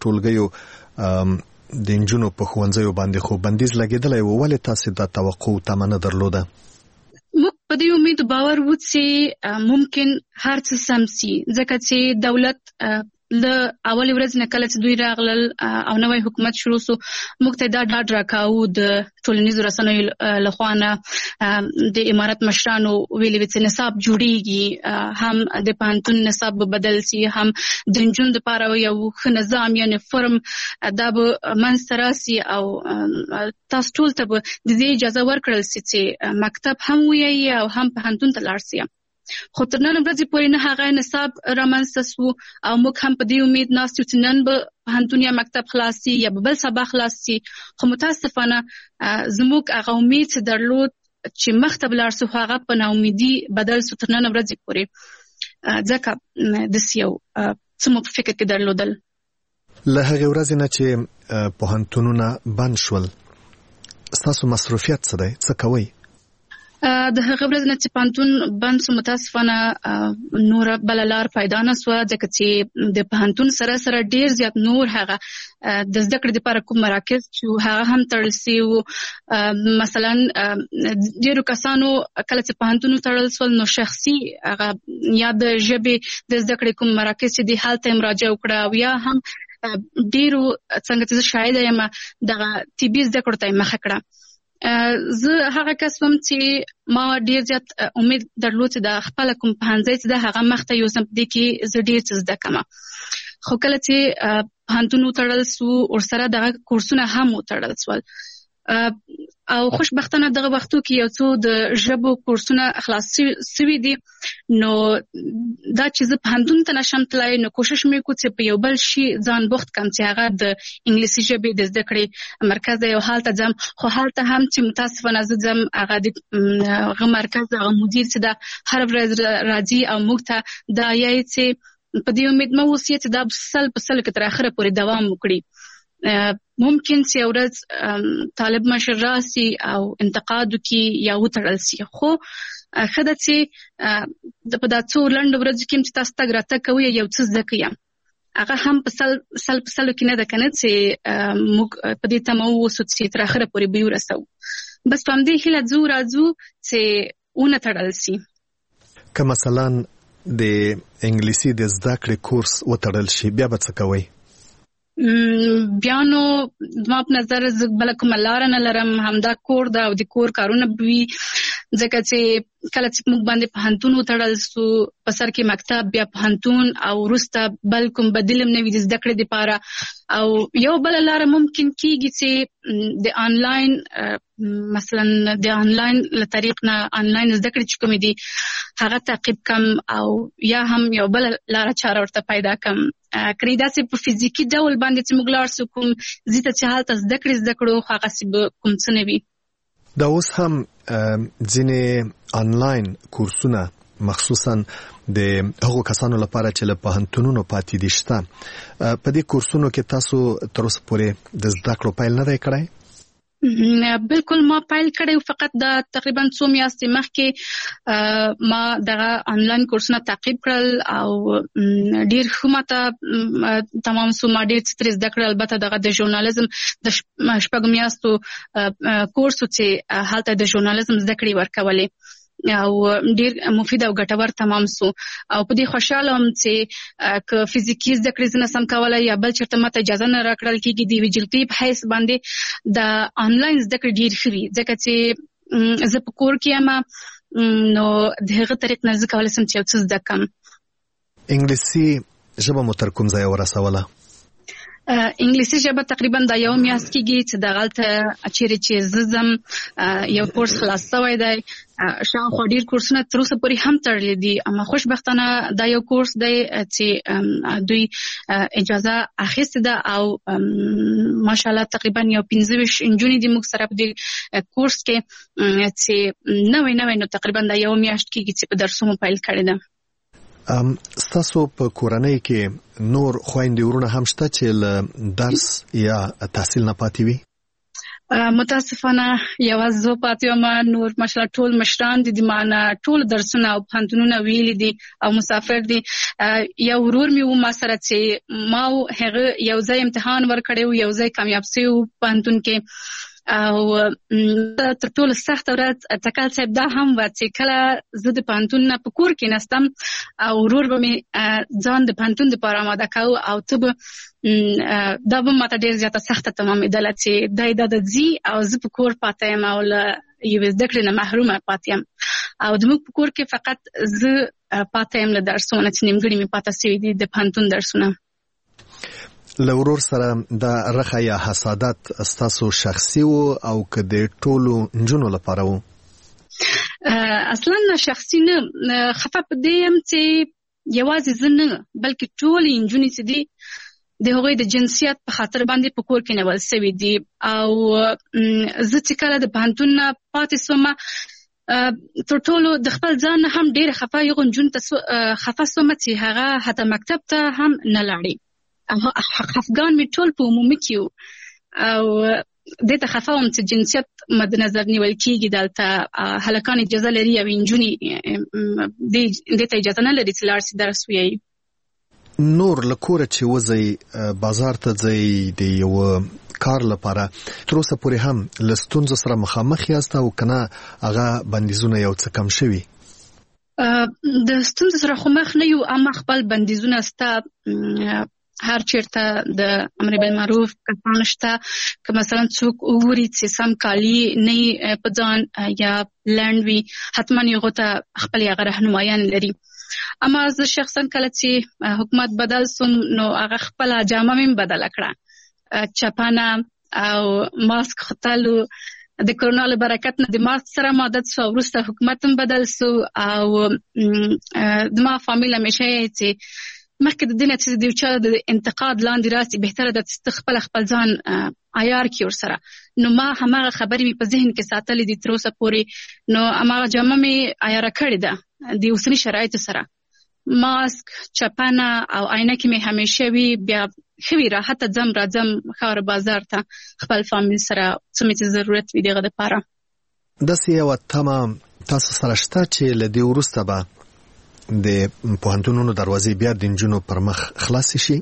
ټولګیو د نجونو په ښوونځیو باندې خو بندیز لګېدلی و، ولې تاسې دا توقع تمه نه درلوده؟ موږ په دې امید باور وو چې ممکن هر څه سم سي ځکه چې دولت له اولې ورځې نه کله چې دوی راغلل او نوی حکومت شروع سو موږ ته دا ډاډ راکاوه د ټولنیزو رسنیو لخوا نه د امارت مشرانو ویلي وو چې نصاب جوړیږي، هم د پوهنتون نصاب به بدل سي، هم د نجونو دپاره یو ښه نظام یعنې فرم دا به منځته راسي او تاسو ټول ته به د دې اجازه ورکړل سي چې مکتب هم ووایي او هم پوهنتون ته لاړ سي. خو تر نن ورځې پورې نه هغه نصاب رامنځته سو او موږ هم په دې امید ناست یو چې نن به پوهنتون یا مکتب خلاص سي یا به بل سبا خلاص سي. خو متاسفانه زموږ هغه امید چې درلود چې مخته به لاړ سو هغه په ناامیدي بدل سو تر نن ورځې پورې، ځکه داسې یو څه مو په فکر کې درلودل. له هغې ورځې نه چې پوهنتونونه بند شول ستاسو مصروفیت څه دی؟ څه کوئ؟ د هغه ورځ نه چې پوهنتون بند سو متاسفانه نوره بله لار پیدا نه سوه ځکه چې د پوهنتون سره سره ډېر زیات نور هغه د زده کړې دپاره کوم مراکز چې هغه هم تړل سوي وو. مثلا ډېرو کسانو کله چې پوهنتون وتړل سول نو شخصي هغه یا د ژبې د زده کړې کوم مراکز چې دي هلته یې مراجعه وکړه او یا هم ډېرو څنګه چې زه شاهده یم دغه طبي زده کړو ته یې مخه کړه. زه هغه کس وم چې ما ډېر زیات امید درلود چې د خپله کوم پوهنځی چې ده هغه مخته یوسم، په دې کې زه ډېر څه زده کړم. خو کله چې پوهنتون وتړل سو ورسره دغه کورسونه هم وتړل سول او خوشبختانه دغه وختو کې یو څو د ژبو کورسونه خلاص سوي دي، نو دا چې زه پوهنتون ته نشم تللی نو کوشش مې وکړو چې په یو بل شي ځان بوخت کړم چې هغه د انګلیسي ژبې د زده کړې مرکز دی او هلته ځم. خو هلته هم چې متاسفانه زه ځم هغه د هغه مرکز هغه مدیر چې ده هر ورځ راځي او موږ ته دا یایي چې په دې امید مه اوسئ چې دا سل په سل کې تر اخره پورې دوام وکړي. ممکن چې یو ورځ طالب مشر راسي او انتقاد وکړي یا وتړل سي، خو ښه ده چې په دا څو لنډو ورځو کې چې تاسو تګ راتګ کوئ یو څه زده کړئ، هغه هم په سل سل په سلو کې نه ده که نه چې موږ په دې تمه واوسو چې تر اخره پورې به یې ورسوو. بس په همدې هیله ځو راځو چې ونه تړل سي. که مثلا د انګلیسي د زده کړې کورس وتړل شي بیا به څه کوئ؟ بیا نو زما په نظر زه بله کومه لاره نه لرم، همدا کور ده او د کور کارونه به وي. ځکه چې کله چې موږ باندې پوهنتون وتړل سو په سر کې مکتب بیا پوهنتون او وروسته بل کوم بدیل هم نه وي د زده کړې دپاره او یو بله لاره ممکن کېږي چې د آنلاین مثلا د آنلاین له طریق نه آنلاین زده کړې چې کومې دي هغه تعقیب کم او یا هم یو بله لاره چاره ورته پیدا کم کړي داسې په فزیکي ډول باندې چې موږ لاړ سو کوم ځای ته چې هلته زده کړې زده کړو هغسې به کوم څه نه وي. دا اوس هم ځینې آنلاین کورسونه مخصوصا د هغو کسانو لپاره چې له پوهنتونونو پاتې دي شته. په دې کورسونو کې تاسو تر اوسه پورې د زده کړو پیل نه دی کړی؟ بالکل ما پیل کړی فقط د تقریبا څو میاشتې مخکې ما دغه آنلاین کورسونه تعقیب کړل او ډیر ښه ماته تمام سو. ما ډیر څه ترې زده کړل. البته دغه د ژورنالیزم د شپږو میاشتو کورس چې هلته د ژورنالیزم زده کړې ورکولې او ډیر مفید او ګټور تمام سو او په دې خوشاله هم چې که فزیکي زده کړې زه نسم کولی یا بل چېرته ماته اجازه نه راکړل کېږي د یوې جلکۍ په حیث باندې د آنلاین زده کړې ډېر ښه وي ځکه چې زه په کور کې یم نو د هغه طریق نه زه کولی سم چې یو څه زده کړم. انګلیسي ژبه مو تر کوم ځای ورسوله؟ انګلیسي ژبه تقریبا دا یو میاشت کېږي چې دغلته چیرې چې زه ځم یو کورس خلاص شوی دی. شاوخوا ډېر کورسونه تر اوسه پورې هم تړلي دي اما خوشبختانه دا یو کورس دی چې دوی اجازه اخیستې ده او ماشاءالله تقریبا یو پنځه ویشت نجونې دي موږ سره په دې کورس کې چې نوی نوی نو تقریبا دا یو میاشت کېږي چې په درسونو پیل کړې ده. ستاسو په کورنۍ کې نور خویندې ورونه هم شته چې له درس یا تحصیل نه پاتې وي؟ متاسفانه یوازې زه پاتې وم. نور ماشاءالله ټول مشران دي د ما نه ټول درسونه او پوهنتونونه ویلي دي او مسافر دي. یو ورور مې و ما سره چې ما هغه یو ځای امتحان ورکړی و یو ځای کامیاب سوی و پوهنتون کې او تر ټولو سخته ورځ تکل صاحب دا هم وه چې کله زه د پوهنتون نه په کور کې نستم او ورور به مې ځان د پوهنتون دپاره آماده کوو او ته به دا به ماته ډېر زیاته سخته تمامېدله چې دی دا د ځي او زه په کور پاته یم او له یوې زده کړې نه محرومه پاتې یم او زموږ په کور کې فقط زه پاته یم له درسونه چې نیمګړي مې پاته سوي دي د پوهنتون درسونه. له ورور سره د رخه یا حسادت ستاسو شخصي و او که د ټولو نجونو لپاره و؟ اصلا شخصي نه، خفه په دې یم چې یوازې زه نه بلکې ټولې نجونې چې دي د هغوی د جنسیت په خاطر باندې په کور کې نیول سوي دي او زه چې کله د پوهنتون نه پاتې سومه تر ټولو د خپل ځان نه هم ډېره خفه یغو نجونو ته خفه سومه چې هغه حتی مکتب ته هم نه لاړې. خفګان مې ټول په عمومي کې و او دې ته خفه وم چې جنسیت مد نظر نیول کېږي. دلته هلکان اجازه لري او نجونې دې ته اجازه نه لري چې لاړ سي درس ووایي. نور له کوره چې وځئ بازار ته ځئ د یو کار لپاره تر اوسه پورې هم له ستونزو سره مخامخ یاست او که نه هغه بندیزونه یو څه کم شوي؟ د ستونزو سره خو مخ نه یو اما خپل بندیزونه سته. هر چیرته د امر بالمعروف کسان شته که مثلا څوک وګوري چې سم کالي نه په ځان یا لنډ وي حتما یو ته خپل هغه رهنمایان لري. اما زه شخصا کله چې حکومت بدل سوم نو هغه خپله جامه مې بدله کړه، چپنه او ماسک ختلو د کرونا له برکت نه د ماسک سره عادت سو. وروسته حکومت هم بدل سو او زما فامیل همیشه یې چې مخکې د دې نه چې د یو چا د انتقاد لاندې راسي بهتره ده چې خپل خپل ځان عیار کړي ورسره. نو ما هماغه خبرې مې په ذهن کې ساتلې دي تر اوسه پورې. نو هماغه جامه مې عیاره کړې ده د اوسني شرایطو سره. ماسک، چپنه او عینکې مې همیشه وي. بیا ښه وي راحته ځم راځم ښار بازار ته خپل فامیل سره څه مې چې ضرورت وي د هغه دپاره. داسې یوه تمه تاسو سره شته چې له دې وروسته به د پوهنتونونو دروازې بیا د نجونو پر مخ خلاصې شي؟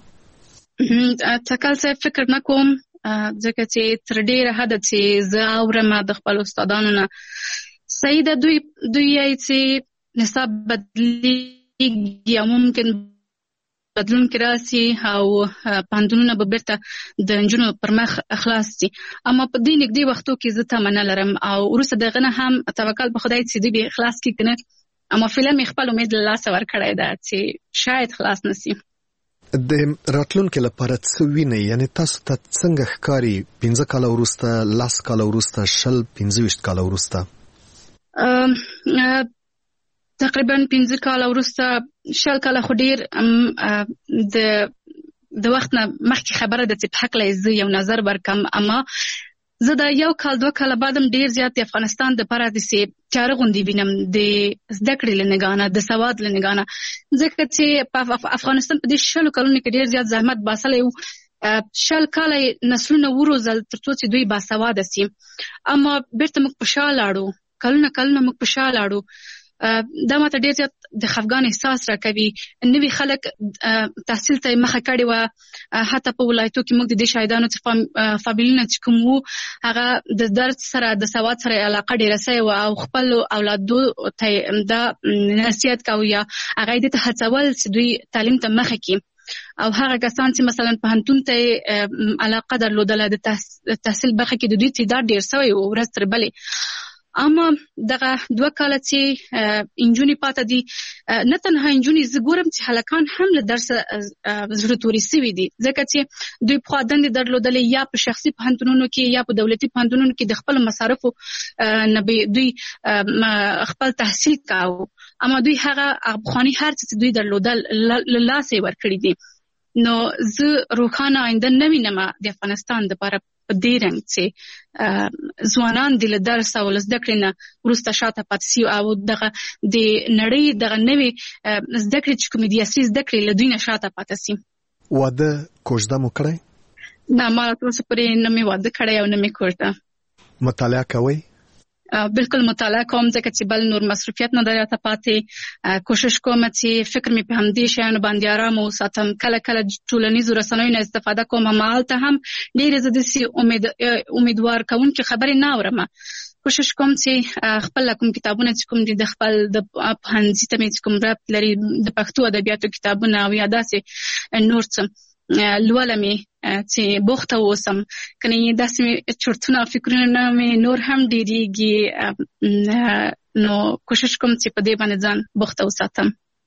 تکل صاحب فکر نه کوم ځکه چې تر ډېره حده چې زه اورم د خپل استادانو نه صحیح ده دوی دوی یې چې نصاب بدلیږي او ممکن بدلون کې راسي او پاندونونه به بیرته د نجونو پر مخ خلاص شي. اما په دې نږدې وختو کې زه تمنا لرم او وروسته دغه نه هم توکل په خدای چې دې به خلاص کړي کنه. اما فلم خپل امید له لاسه ورکړی دا چې شاید خلاص نشي. د راتلونکو لپاره څه ویني، یعنی تاسو ته څنګه ښکاری پنځه کال وروسته، لاس کال وروسته، شل پنځه ویشت کال وروسته؟ تقریبا پنځه کال وروسته، شل کال خو ډیر د د وخت نه مخکې خبره ده چې په حق له زه یو نظر ورکم. اما زه دا یو کال دوه کال بعدم ډیر زیات د افغانستان د لپاره د سي چاره غوندي وینم، د زده کړې لنګانه، د سواد لنګانه، ځکه چې په افغانستان په دې شلو کلونو کې ډیر زیات زحمت باسلی و. شل کال نسلونه وروزل ترڅو چې دوی باسواده سي. اما بیرته موږ په شا لاړو، کلونه کلونه موږ په شا لاړو. دا ماته ډیر زیات د خفګان احساس راکوي. نوي خلک تحصیل ته مخه کړې وه، حتی په ولایتو کې موږ د دې شاهدانو څخه فامیلونه چې کوم وو هغه د درس سره د سواد سره علاقه ډیره سوې وه او خپل اولادو ته دا نصیحت کوي یا هغه دې ته هڅول چې دوی تعلیم ته مخه کړي. او هغه کسان چې مثلا پوهنتون ته علاقه درلودله د تحصیل برخه کې د دوی تعداد ډیر سوی و ورځ تر بلې. اما دغه دوه کاله چې انجونی پاته دي، نه تنها انجونی زه ګورم چې هلکان هم له درس زړه توري سوي دي، ځکه چې دوی په دندې درلودلې یا په شخصي پوهنتونونو کې یا په دولتي پوهنتونونو کې د خپل مصارفو نه دوی خپل تحصیل کاوه. اما دوی هغه افغاني هر څه دوی درلودل له لاسه ورکړي دي. نو زه روښانه آینده نه وینم د افغانستان لپاره په دې رنګ چې ځوانان د درس او زده کړې نه وروسته شاته پاتې سي او دغه د نړۍ دغه نوې زده کړې چې کومې دي عصري زده کړې له دوی نه شاته پاتې سي. واده کوژده مو کړی؟ نه، ما تر اوسه پورې نه مې واده کړی او نه مې کوژده. مطالعه کوئ؟ بالکل مطالعه کوم، ځکه چې بل نور مصروفیت نه درته پاتې. کوشش کوم چې فکر مې په همدې شیانو باندې آرام وساتم. کله کله ټولنیزو رسنیو نه استفاده کوم، همالته هم ډېرې زه داسې امید امیدوار کوونکې خبرې نه اورم. کوشش کوم چې خپل کوم کتابونه چې کوم دي د خپل د پوهنځي ته مې چې کوم ربط لري د پښتو ادبیاتو کتابونه او یا داسې نور څه لولمې چې بوخته اوسم. کنه داسې چورتونه او فکرونه مې نور هم ډېرېږي، نو کوشش کوم چې په دې باندې ځان بوخته وساتم.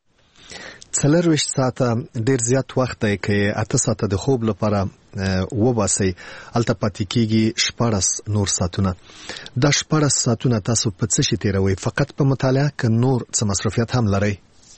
څلرویشت ساعته ډېر زیات وخت دی که اته ساعته د خوب لپاره وباسئ، هلته پاتې کېږي شپاړس نور ساعتونه. دا شپاړس ساعتونه تاسو په څه شي تېروئ؟ فقط په مطالعه که نور څه مصروفیت هم لرئ؟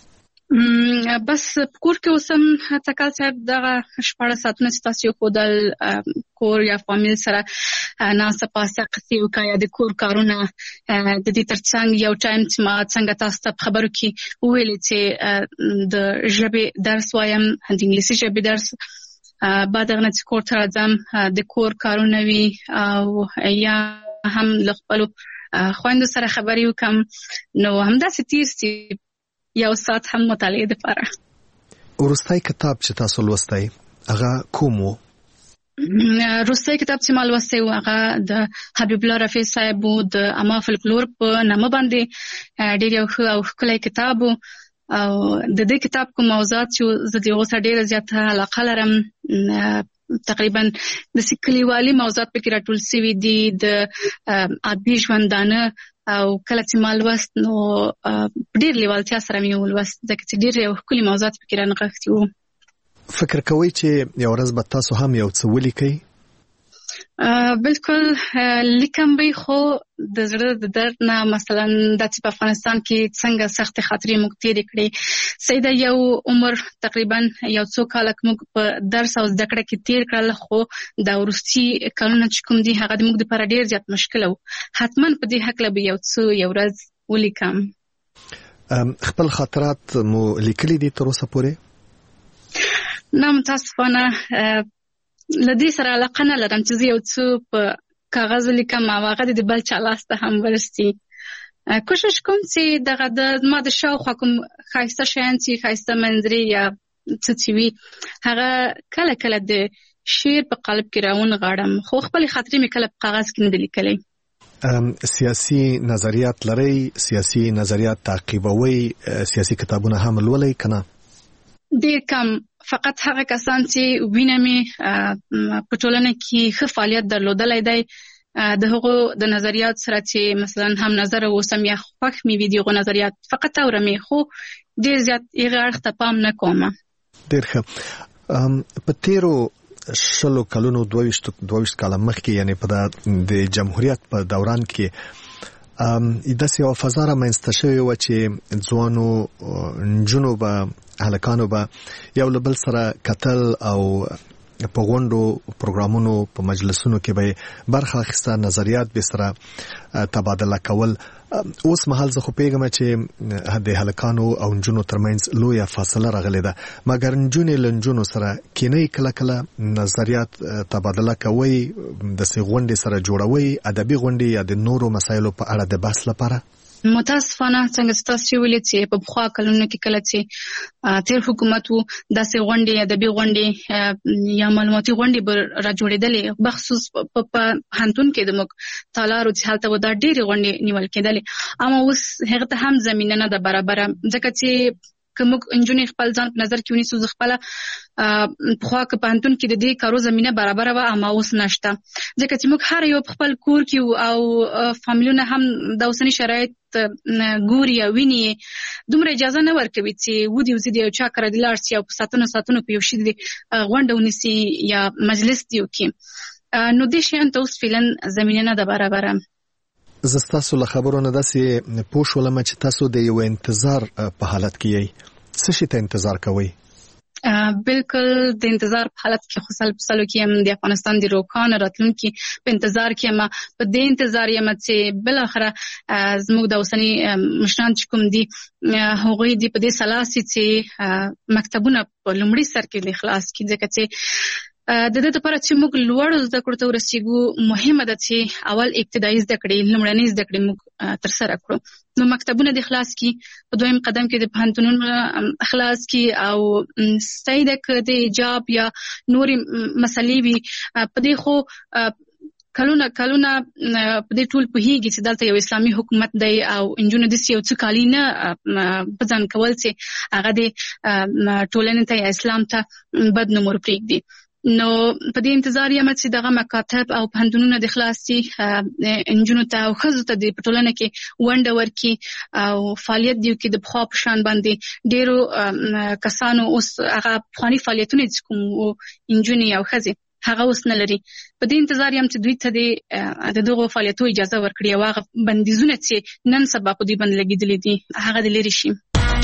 بس په کور کې اوسم. تکل صاحب دغه شپاړس ساعتونه چې تاسو ښودل کور یا فامیل سره ناسته پاسته قصې وکړه یا د کور کارونه، د دې ترڅنګ یو ټایم چې ما څنګه تاسو ته په خبرو کې وویلې چې د ژبې درس وایم، د انګلیسي ژبې درس، بعد هغه نه چې کور ته راځم د کور کارونه وي او یا هم له خپلو خویندو سره خبرې وکړم. نو همداسې تېر سي یو ساعت هم مطالعه دپاره. وروستی کتاب چې تاسو لوستی هغه کوم و؟ وروستی کتاب چې ما لوستی و هغه د حبیب الله رفیع صاحب و، د اما فلکلور په نامه باندې ډېر یو ښه او ښکلی کتاب و. او د دې کتاب کوم موضوعات چې زه د هغو سره ډېره زیاته علاقه لرم، تقریبا د کلیوالي موضوعات پکې راټول سوي دي، د عادي ژوندانه. او کله چې ما لوست نو ډېر لیوالتیا سره مې ولوست، ځکه چې ډېر یو ښکلي موضوعات پکې رانغښتي وو. فکر کوئ چې یو ورځ به تاسو هم یو څه ولیکئ؟ بالکل لیکم به، خو د زړه د درد نه، مثلا دا چې په افغانستان کې څنګه سختې خاطرې موږ تېرې کړې. صحیح ده یو عمر تقریبا یو څو کاله موږ په درس او زده کړه کې تېر کړل، خو دا وروستي کلونه چې کوم دي هغه د موږ دپاره ډېر زیات مشکله و. حتما په دې هکله به یو څه یو ورځ ولیکم. خپل خاطرات مو لیکلي دي تر اوسه پورې؟ نه، متاسفانه له دې سره علاقه نه لرم چې زه یو څه په کاغذ ولیکم او هغه د بل چا لاس ته هم ورسي. کوشش کوم چې دغه د ما د شاوخوا کوم ښایسته شیان چې ښایسته منظرې یا څه چې وي هغه کله کله د شعر په قالب کې راونغاړم، خو خپلې خاطرې مې کله په کاغذ کې نه دي لیکلی. سیاسي نظریات لرئ؟ سیاسي نظریات تعقیبوئ؟ سیاسي کتابونه هم لولئ که نه؟ ډېر کم فقط هغه کسان چې وینه مې په ټولنه کې ښه فعالیت درلودلی دی د هغو د نظریات سره چې مثلا هم نظر اوسم یا خوښ مې وي دغه نظریات فقط اورم خو ډېر زیات هغه اړخ ته پام نه کوم. ډېر ښه. په تیرو شلو کلونو دوه ویشت کاله مخکې یعنی په د جمهوریت په دوران کې ام داسې یو فضا رامنځته شوې وه چې ځوانو نجونو به هلکانو به یو له بل سره کتل او په غونډو پروګرامونو په مجلسونو کې به برخه اخیسته، نظریات به سره تبادله کول. اوس مهال زه خو پیغام چې د هلکانو او نجونو ترمنځ لویه فاصله راغلې ده، مګر نجونې له نجونو سره کینی کله کله نظریات تبادله کوي، د سې غونډې سره جوړوي ادبي غونډې یا د نورو مسایلو په اړه د بحث لپاره. متاسفانه څنګه ستاسو چې ویلي چې په پخوا کلونو کې کله چې تیر حکومت وو داسې غونډې ادبي غونډې یا معلوماتي غونډې به را جوړېدلې، بخصوص په پوهنتون کې د موږ تالارو چې هلته به دا ډېرې غونډې نیول کېدلې، اما اوس هغه ته هم زمینه نه ده برابره، ځکه چې که موږ نجونې خپل ځان په نظر کې ونیسو زه خپله پخوا که پوهنتون کې د دې کارو زمینه برابره وه اما اوس نشته، ځکه چې موږ هر یو په خپل کور کې او فامیلونه هم د اوسني شرایط ګوري او ویني دومره اجازه نه ورکوي چې ودې وځي د یو چا کره دې لاړ شي او په ساعتونو ساعتونو په یو شي دې غونډه ونیسي یا مجلس دې وکړي، نو دې شیانو ته اوس فعلا زمینه نه ده برابره. زه ستاسو له خبرو نه داسې پوه شولم چې تاسو د یو انتظار په حالت کې یئ. څه شي ته انتظار کوئ؟ بالکل د انتظار په حالت کې خو سل په سلو کې یم د افغانستان د روښانه راتلونکي په انتظار کې یم، په دې انتظار یم چې بالاخره زموږ د اوسني مشران چې کوم دي هغوی دې په دې سلا سي چې مکتبونه په لومړي سر کې د خلاص کړي، ځکه چې د دې لپاره چې موږ لوړو زده کړو ته ورسیږو مهمه ده چې اول ابتدایي زده کړې لومړنۍ زده کړې موږ ترسره کړو، نو مکتبونه د خلاص کی، په دویم قدم کې د پوهنتونونو خلاص کی او صحیح ده که د حجاب یا نورې مسلې وي په دې خو کلونه کلونه په دې ټول پوهیږي چې دلته یو اسلامي حکومت دی او نجونو داسې یو څه کالي نه په ځان کول چې هغه د ټولنې ته یا اسلام ته بد نوم ورپرېږدي. نو په دې انتظار یم چې دغه مکاتب او پوهنتونونه د خلاصي نجونو ته او ښځو ته د ټولنه کې ونډه ورکړي او فعالیت دی کې د پخوا په شان باندې ډېرو کسانو اوس هغه پخواني فعالیتونه چې کوم نجونې او ښځې هغه اوس نه لري. په دې انتظار یم چې دوی ته د دغو فعالیتونو اجازه ورکړي او هغه بندیزونه چې نن سبا په دوی باندې لګېدلي دي هغه د لرې شي.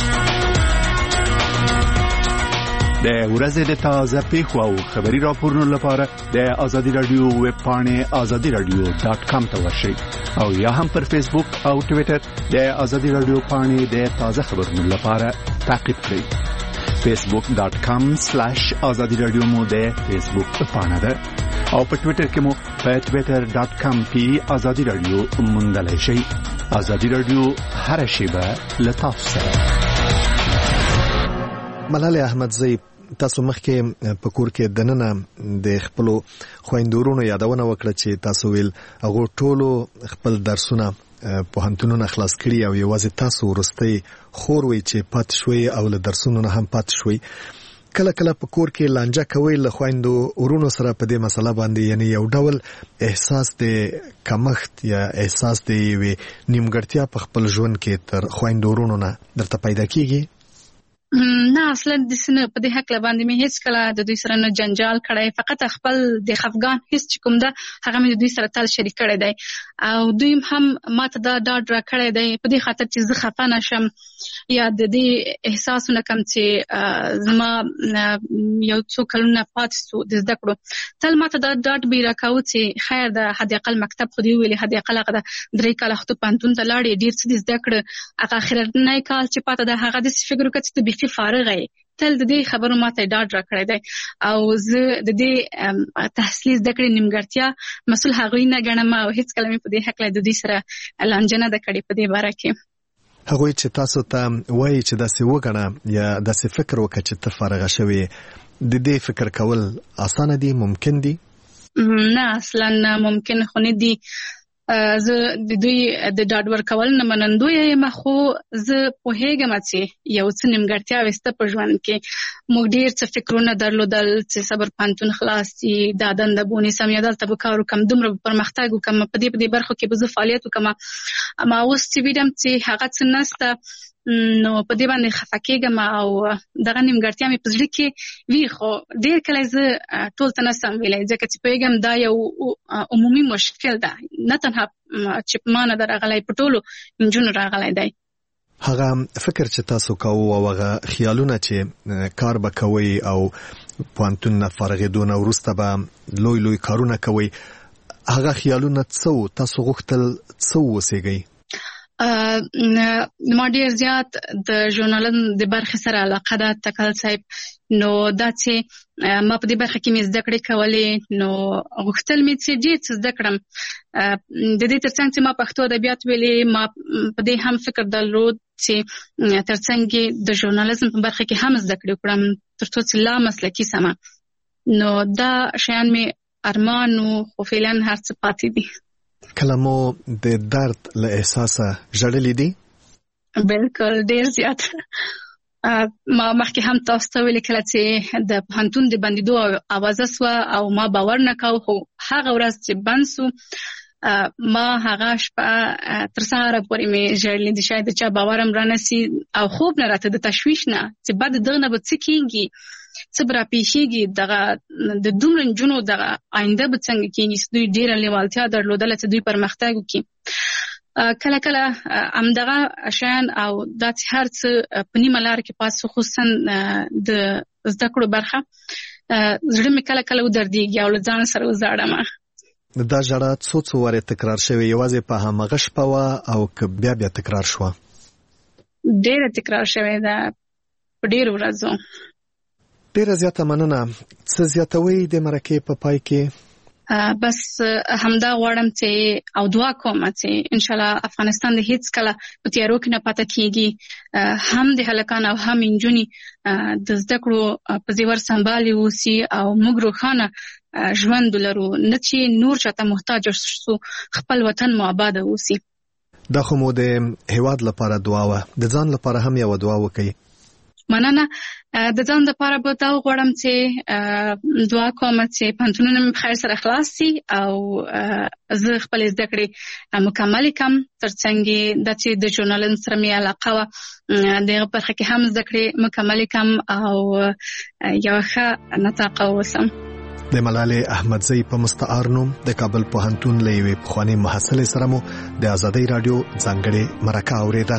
د ورځې د تازه پیښو او خبري راپورونو لپاره د آزادي رادیو ویب پاڼې آزادي رادیو ډاټ کام ته ورشئ او یا هم پر فیسبوک او ټویټر د آزادي رادیو پاڼې د تازه خبرونو لپاره تعقیب کړئ. فیسبوک ډاټ کام سلیش آزادي رادیو مو د فیسبوک پاڼه ده او په ټویټر کې مو په ټویټر ډاټ کام کې آزادي رادیو موندلی شئ. آزادي رادیو هر شیبه له تاسو سره. ملالۍ احمدزی تاسو مخکې په کور کې دننه د خپلو خویندورونو یادونه وکړه چې تاسو ویل هغه ټولو خپل درسونه پوهنتونونه خلاص کړي او یوازې تاسو ورستۍ خور وي چې پات شوي او له درسونو نه هم پات شوي. کله کله په کور کې لانجه کوي له خویندو ورونو سره په دې مسله باندې، یعنی یو ډول احساس د کمښت یا احساس د یوې نیمګړتیا په خپل ژوند کې تر خویندو ورونو نه درته پیدا کیږي؟ نه اصلا د سنه په دې حق لباندې مې هیڅ کله د دوی سره نه جنجال کړی، فقط خپل د خفګان هیڅ چې کوم ده هغه مې د دوی سره تل شریک کړی دی او دوی هم ماته دا ډاډ را کړی دی په دې خاطر چې زه خفه نشم یا د دې احساسونه کم چې زما یو څو کلونه پاتې سو د زده کړو تل ماته دا ډاډ به راکاوه چې خیر د حد اقل مکتب خو دې ویلې حد اقل هغه د درې کاله خو پوهنتون ته لاړې ډېر څه دې زده کړه هغه اخرنی کال چې پاته ده هغه داسې فکر وکړه چې ته بیخي فارغ یې. تل د دې خبرو ماته ډاډ را کړی دی او زه د دې تحصیلي زده کړې نیمګړتیا مسؤل هغوی نه ګڼم او هیڅ کله مې په دې هکله د دوی سره لانجه نه ده کړې په دې باره کې. هغوی چې تاسو ته وایي چې داسې وګڼه یا داسې فکر وکړه چې ته فارغه شوې، د دې فکر کول اسانه دي؟ ممکن دي؟ نه اصلا ممکن خو نه دي. زه د دوی د ډاډ ورکول نه منندوی یم، خو زه پوهېږم چې یو څه نیمګړتیاوې شته په ژوند کې. موږ ډېر څه فکرونه درلودل چې صبر پوهنتون خلاص شي، دا دنده به ونیسم یا دلته به کار وکړم، دومره به پرمختګ وکړم، په دې په دې برخو کې به زه فعالیت وکړم. اما اوس چې وینم چې هغه څه نشته، نو په دې باندې خفه کېږم او دغه نیمګړتیا مې په زړه کې وي. خو ډېر کله زه ټول ته نشم ویلی، ځکه چې پوهېږم دا یو عمومي مشکل ده، نه تنها چې په ما نه ده راغلی، په ټولو نجونو راغلی دی. هغه فکر چې تاسو کوو او هغه خیالونه چې کار به کوئ او پوهنتون نه فارغېدو نه وروسته به لوی لوی کارونه کوئ، هغه خیالونه څه وو؟ تاسو غوښتل څه واوسېږئ؟ ما ډېر زیات د ژورنالېزم د برخې سره علاقه ده تکل صاحب، نو دا چې ما په دې برخه کې مې زده کړې کولې، نو غوښتل مې چې ډېر څه زده کړم. د دې ترڅنګ چې ما پښتو ادبیات ویلې، ما په دې هم فکر درلود چې ترڅنګ د ژورنالېزم په برخه کې هم زده کړې وکړم تر څو چې لا مسلکي سمه. نو دا شیان مې ارمان وو، خو فعلا هر څه پاتې دي. کله مو د درد له احساسه ژړلې دي؟ بالکل، ډېر زیات. ما مخکې هم تاسو ته ویلې کله چې د پوهنتون د بندېدو اوازه سوه او ما باور نه کاوه، خو هغه ورځ چې بند سو ما هغه شپه تر سهاره پورې مې ژړلې دي. شاید د چا باور هم رانسي او خوب نه راته، د تشویش نه چې بعد دغه نه به څه کېږي، څه به راپېښېږي، دغه د دومره نجونو دغه آینده به څنګه کېږي چې دوی ډېره لیوالتیا درلودله چې دوی پرمختګ وکړي. کله کله همدغه شیان او دا چې هر څه په نیمه لاره کې پاتې، خصوصا د زده کړو برخه، زړه مې کله کله ودردېږي او له ځان سره وزاړم. دا ژړا څو څو وارې تکرار شوې؟ یوازې په همغه شپه وه او که بیا بیا تکرار شوه؟ ډېره تکرار شوې ده په ډېرو ورځو. ډېره زیاته مننه. څه زیاتوئ د مرکې په پای کې؟ بس همدا غواړم چې او دعا کوم چې انشاءالله افغانستان د هیڅ کله په تیارو کې نه پاتې کېږي، هم د هلکان او هم نجونې د زده کړو په زیور سمبالې اوسي او موږ روښانه ژوند ولرو، نه چې نور چاته محتاج شو، خپل وطن مو آباد اوسي. دا خو مو د هیواد لپاره دعا وه، د ځان لپاره هم یو دعا وکړئ. مننه. د ځان لپاره به دا غواړم چې دعا کوم چې پوهنتونونه مې په خیر سره خلاص شي او زه خپلې زده کړې مکملې کړم، ترڅنګ دا چې د ژورنالېزم سره مې علاقه وه دغه برخه کې هم زده کړې مکملې کړم او یوه ښه نطاقه واوسم. د ملالۍ احمدزۍ په مستعار نوم د کابل پوهنتون له یوې پخوانۍ محصلې سره مو د ازادۍ راډیو ځانګړې مرکه اورېده.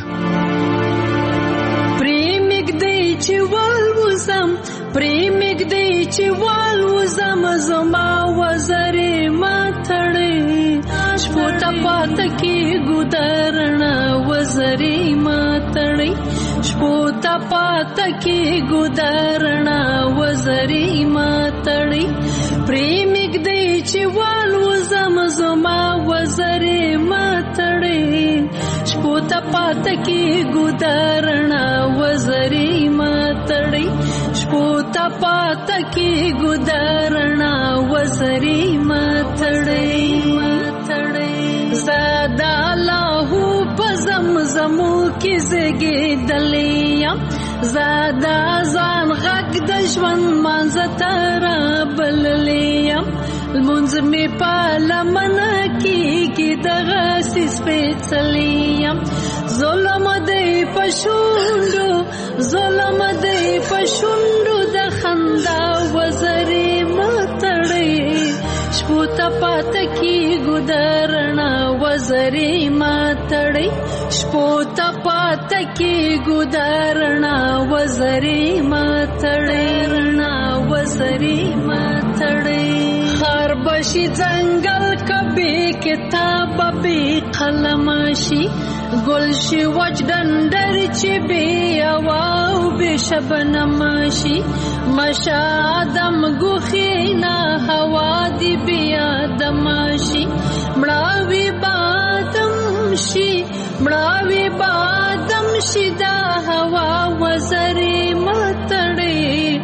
چې والوزم پریمګ دی چې والوزم زما وزرې ماتړې شپو ته پاته کې ګودرنا وزرې ماتړې شپو ته پاته کې ګودرنا وزرې ماتړې پریمګ دی چې والوزم زما وزرې ماتړې شپو ته پاته کې ګودرنا وزرې ماتړې شپو ته پاته کې ګودرنا وزرې ماتړې ماتړې زدا الله په زمزمو کې زګېدلې یم زدا ځان غږ د ژوند منځ ته رابللې یم لمونځ مې په لمنه کېږي دغسې سپېڅلې یم ظلم دی په شونډو ظلم دی په شونډو د خندا وزرې ماتړې شپو ته پاته کېږو د رڼا وزرې ماتړې شپو ته پاته کېږو د رڼا وزرې ماتړې رڼا وزرې ماتړې خار بشي ځنګل کبي کتاب به قلم شي ګل شي وچ ډنډر چې بې هوا او بې شبنم شي مشه آدم ګوښې نه هوا دې بې آدم شي مړاوي بادم شي مړاوي بادم شي دا هوا وزرې ماتړې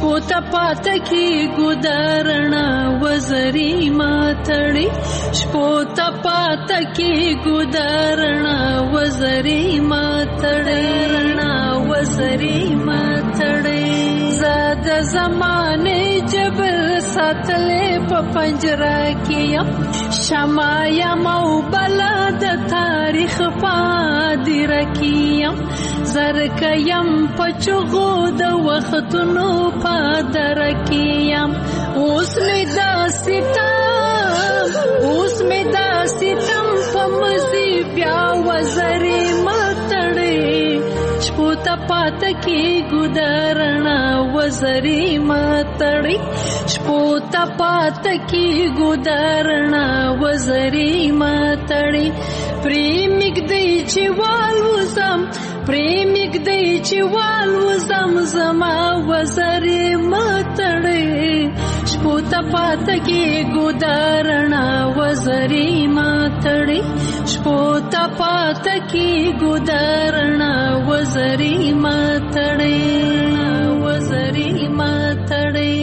شپو ته پاته کېږو د رڼا وزرې ماتړې شپو ته پاته کېږو د رڼا وزرې ماتړې رڼا وزرې ماتړې زه د زمانې جبر ساتلې په پنجره کې یم شمع یم او بلا د تاریخ په هدیره کې یم زرکه یم په چغو د وختونو په دره کې یم اوس مې داسې تم اوس مې داسې تم په مزي بیا وزرې ماتړې شپو ته پاته کېږو د رڼا وزرې ماتړې شپو ته پاته کېږو د رڼا وزرې ماتړې پرې مږدې چې والوزم پرې مږدې چې والوزم زما وزرې ماتړې شپو ته پاته کېږو د رڼا وزرې ماتړې شپو ته پاته کېږو د رڼا وزرې ماتړې وزرې ماتړې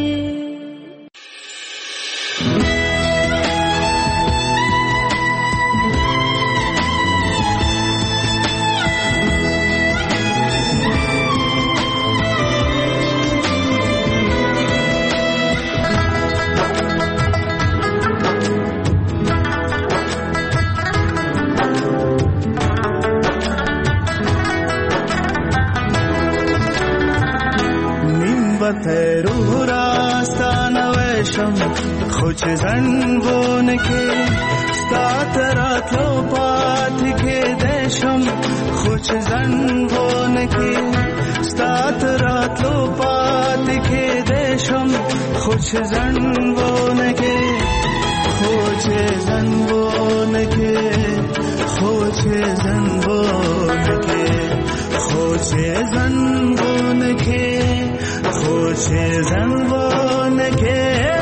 روح راستانه وشم خوش زنبون کې ستات راتلو پات کې دشم خوش زنبون کې ستات راتلو پات کې دشم خوش زنبون کې خوش زنبون کې خوش زنبون کې خوش زنبون کې خوش زنبون کې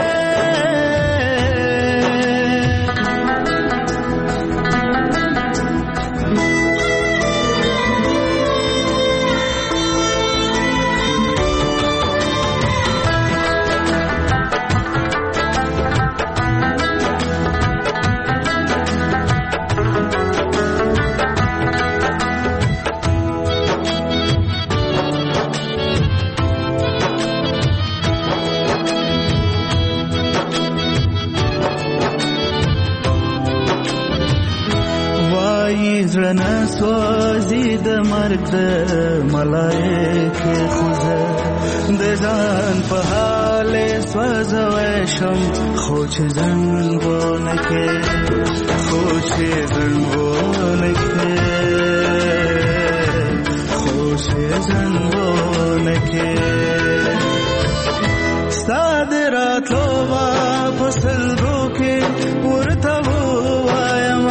زړه سوځي د مرګ د ملایکې خوځه د ځان په حال سوځوي شم خو چې زنګونه کې خو چې زنګونه کې خو چې زنګونه کې ستاد راتلو واپس لرو کې ورته وایم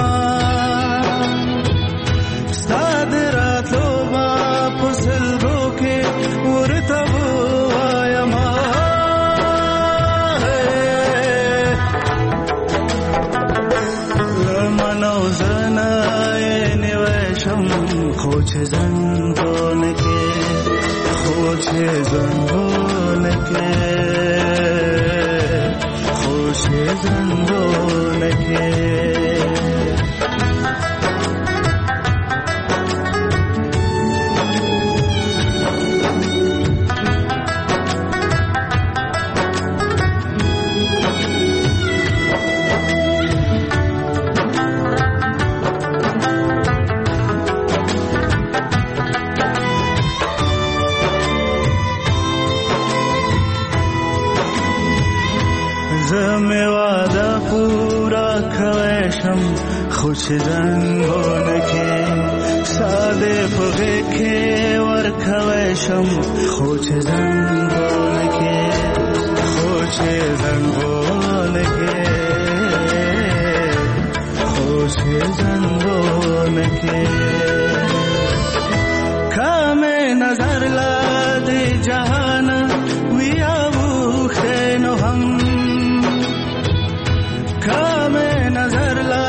خوش زنبون کې خوش زنبون کې خوش زنبون کې خوش زنبون کې ساده پغه کې ورکوي شم خوش زنبون کې خوش زنبون کې خوش زنبون کې کام نظر لا دې جهان ویا وخنو هم کام نظر لا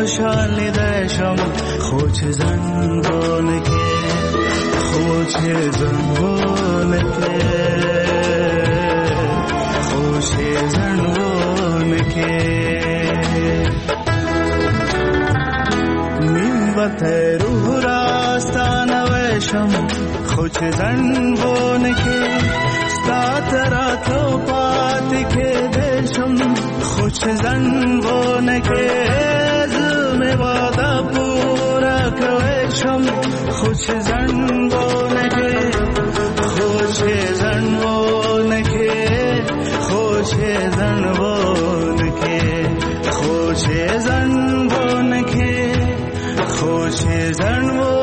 خوشحالی دشم خوش زنبون که خوش زنبون که خوش زنبون که نیم بطه روح راستان وشم خوش زنبون که ستات راتو پاتی که دشم خوش زنبون که زم وادا پورا کوشم خوش زنبون که خوش زنبون که خوش زنبون که خوش زنبون که خوش زنبون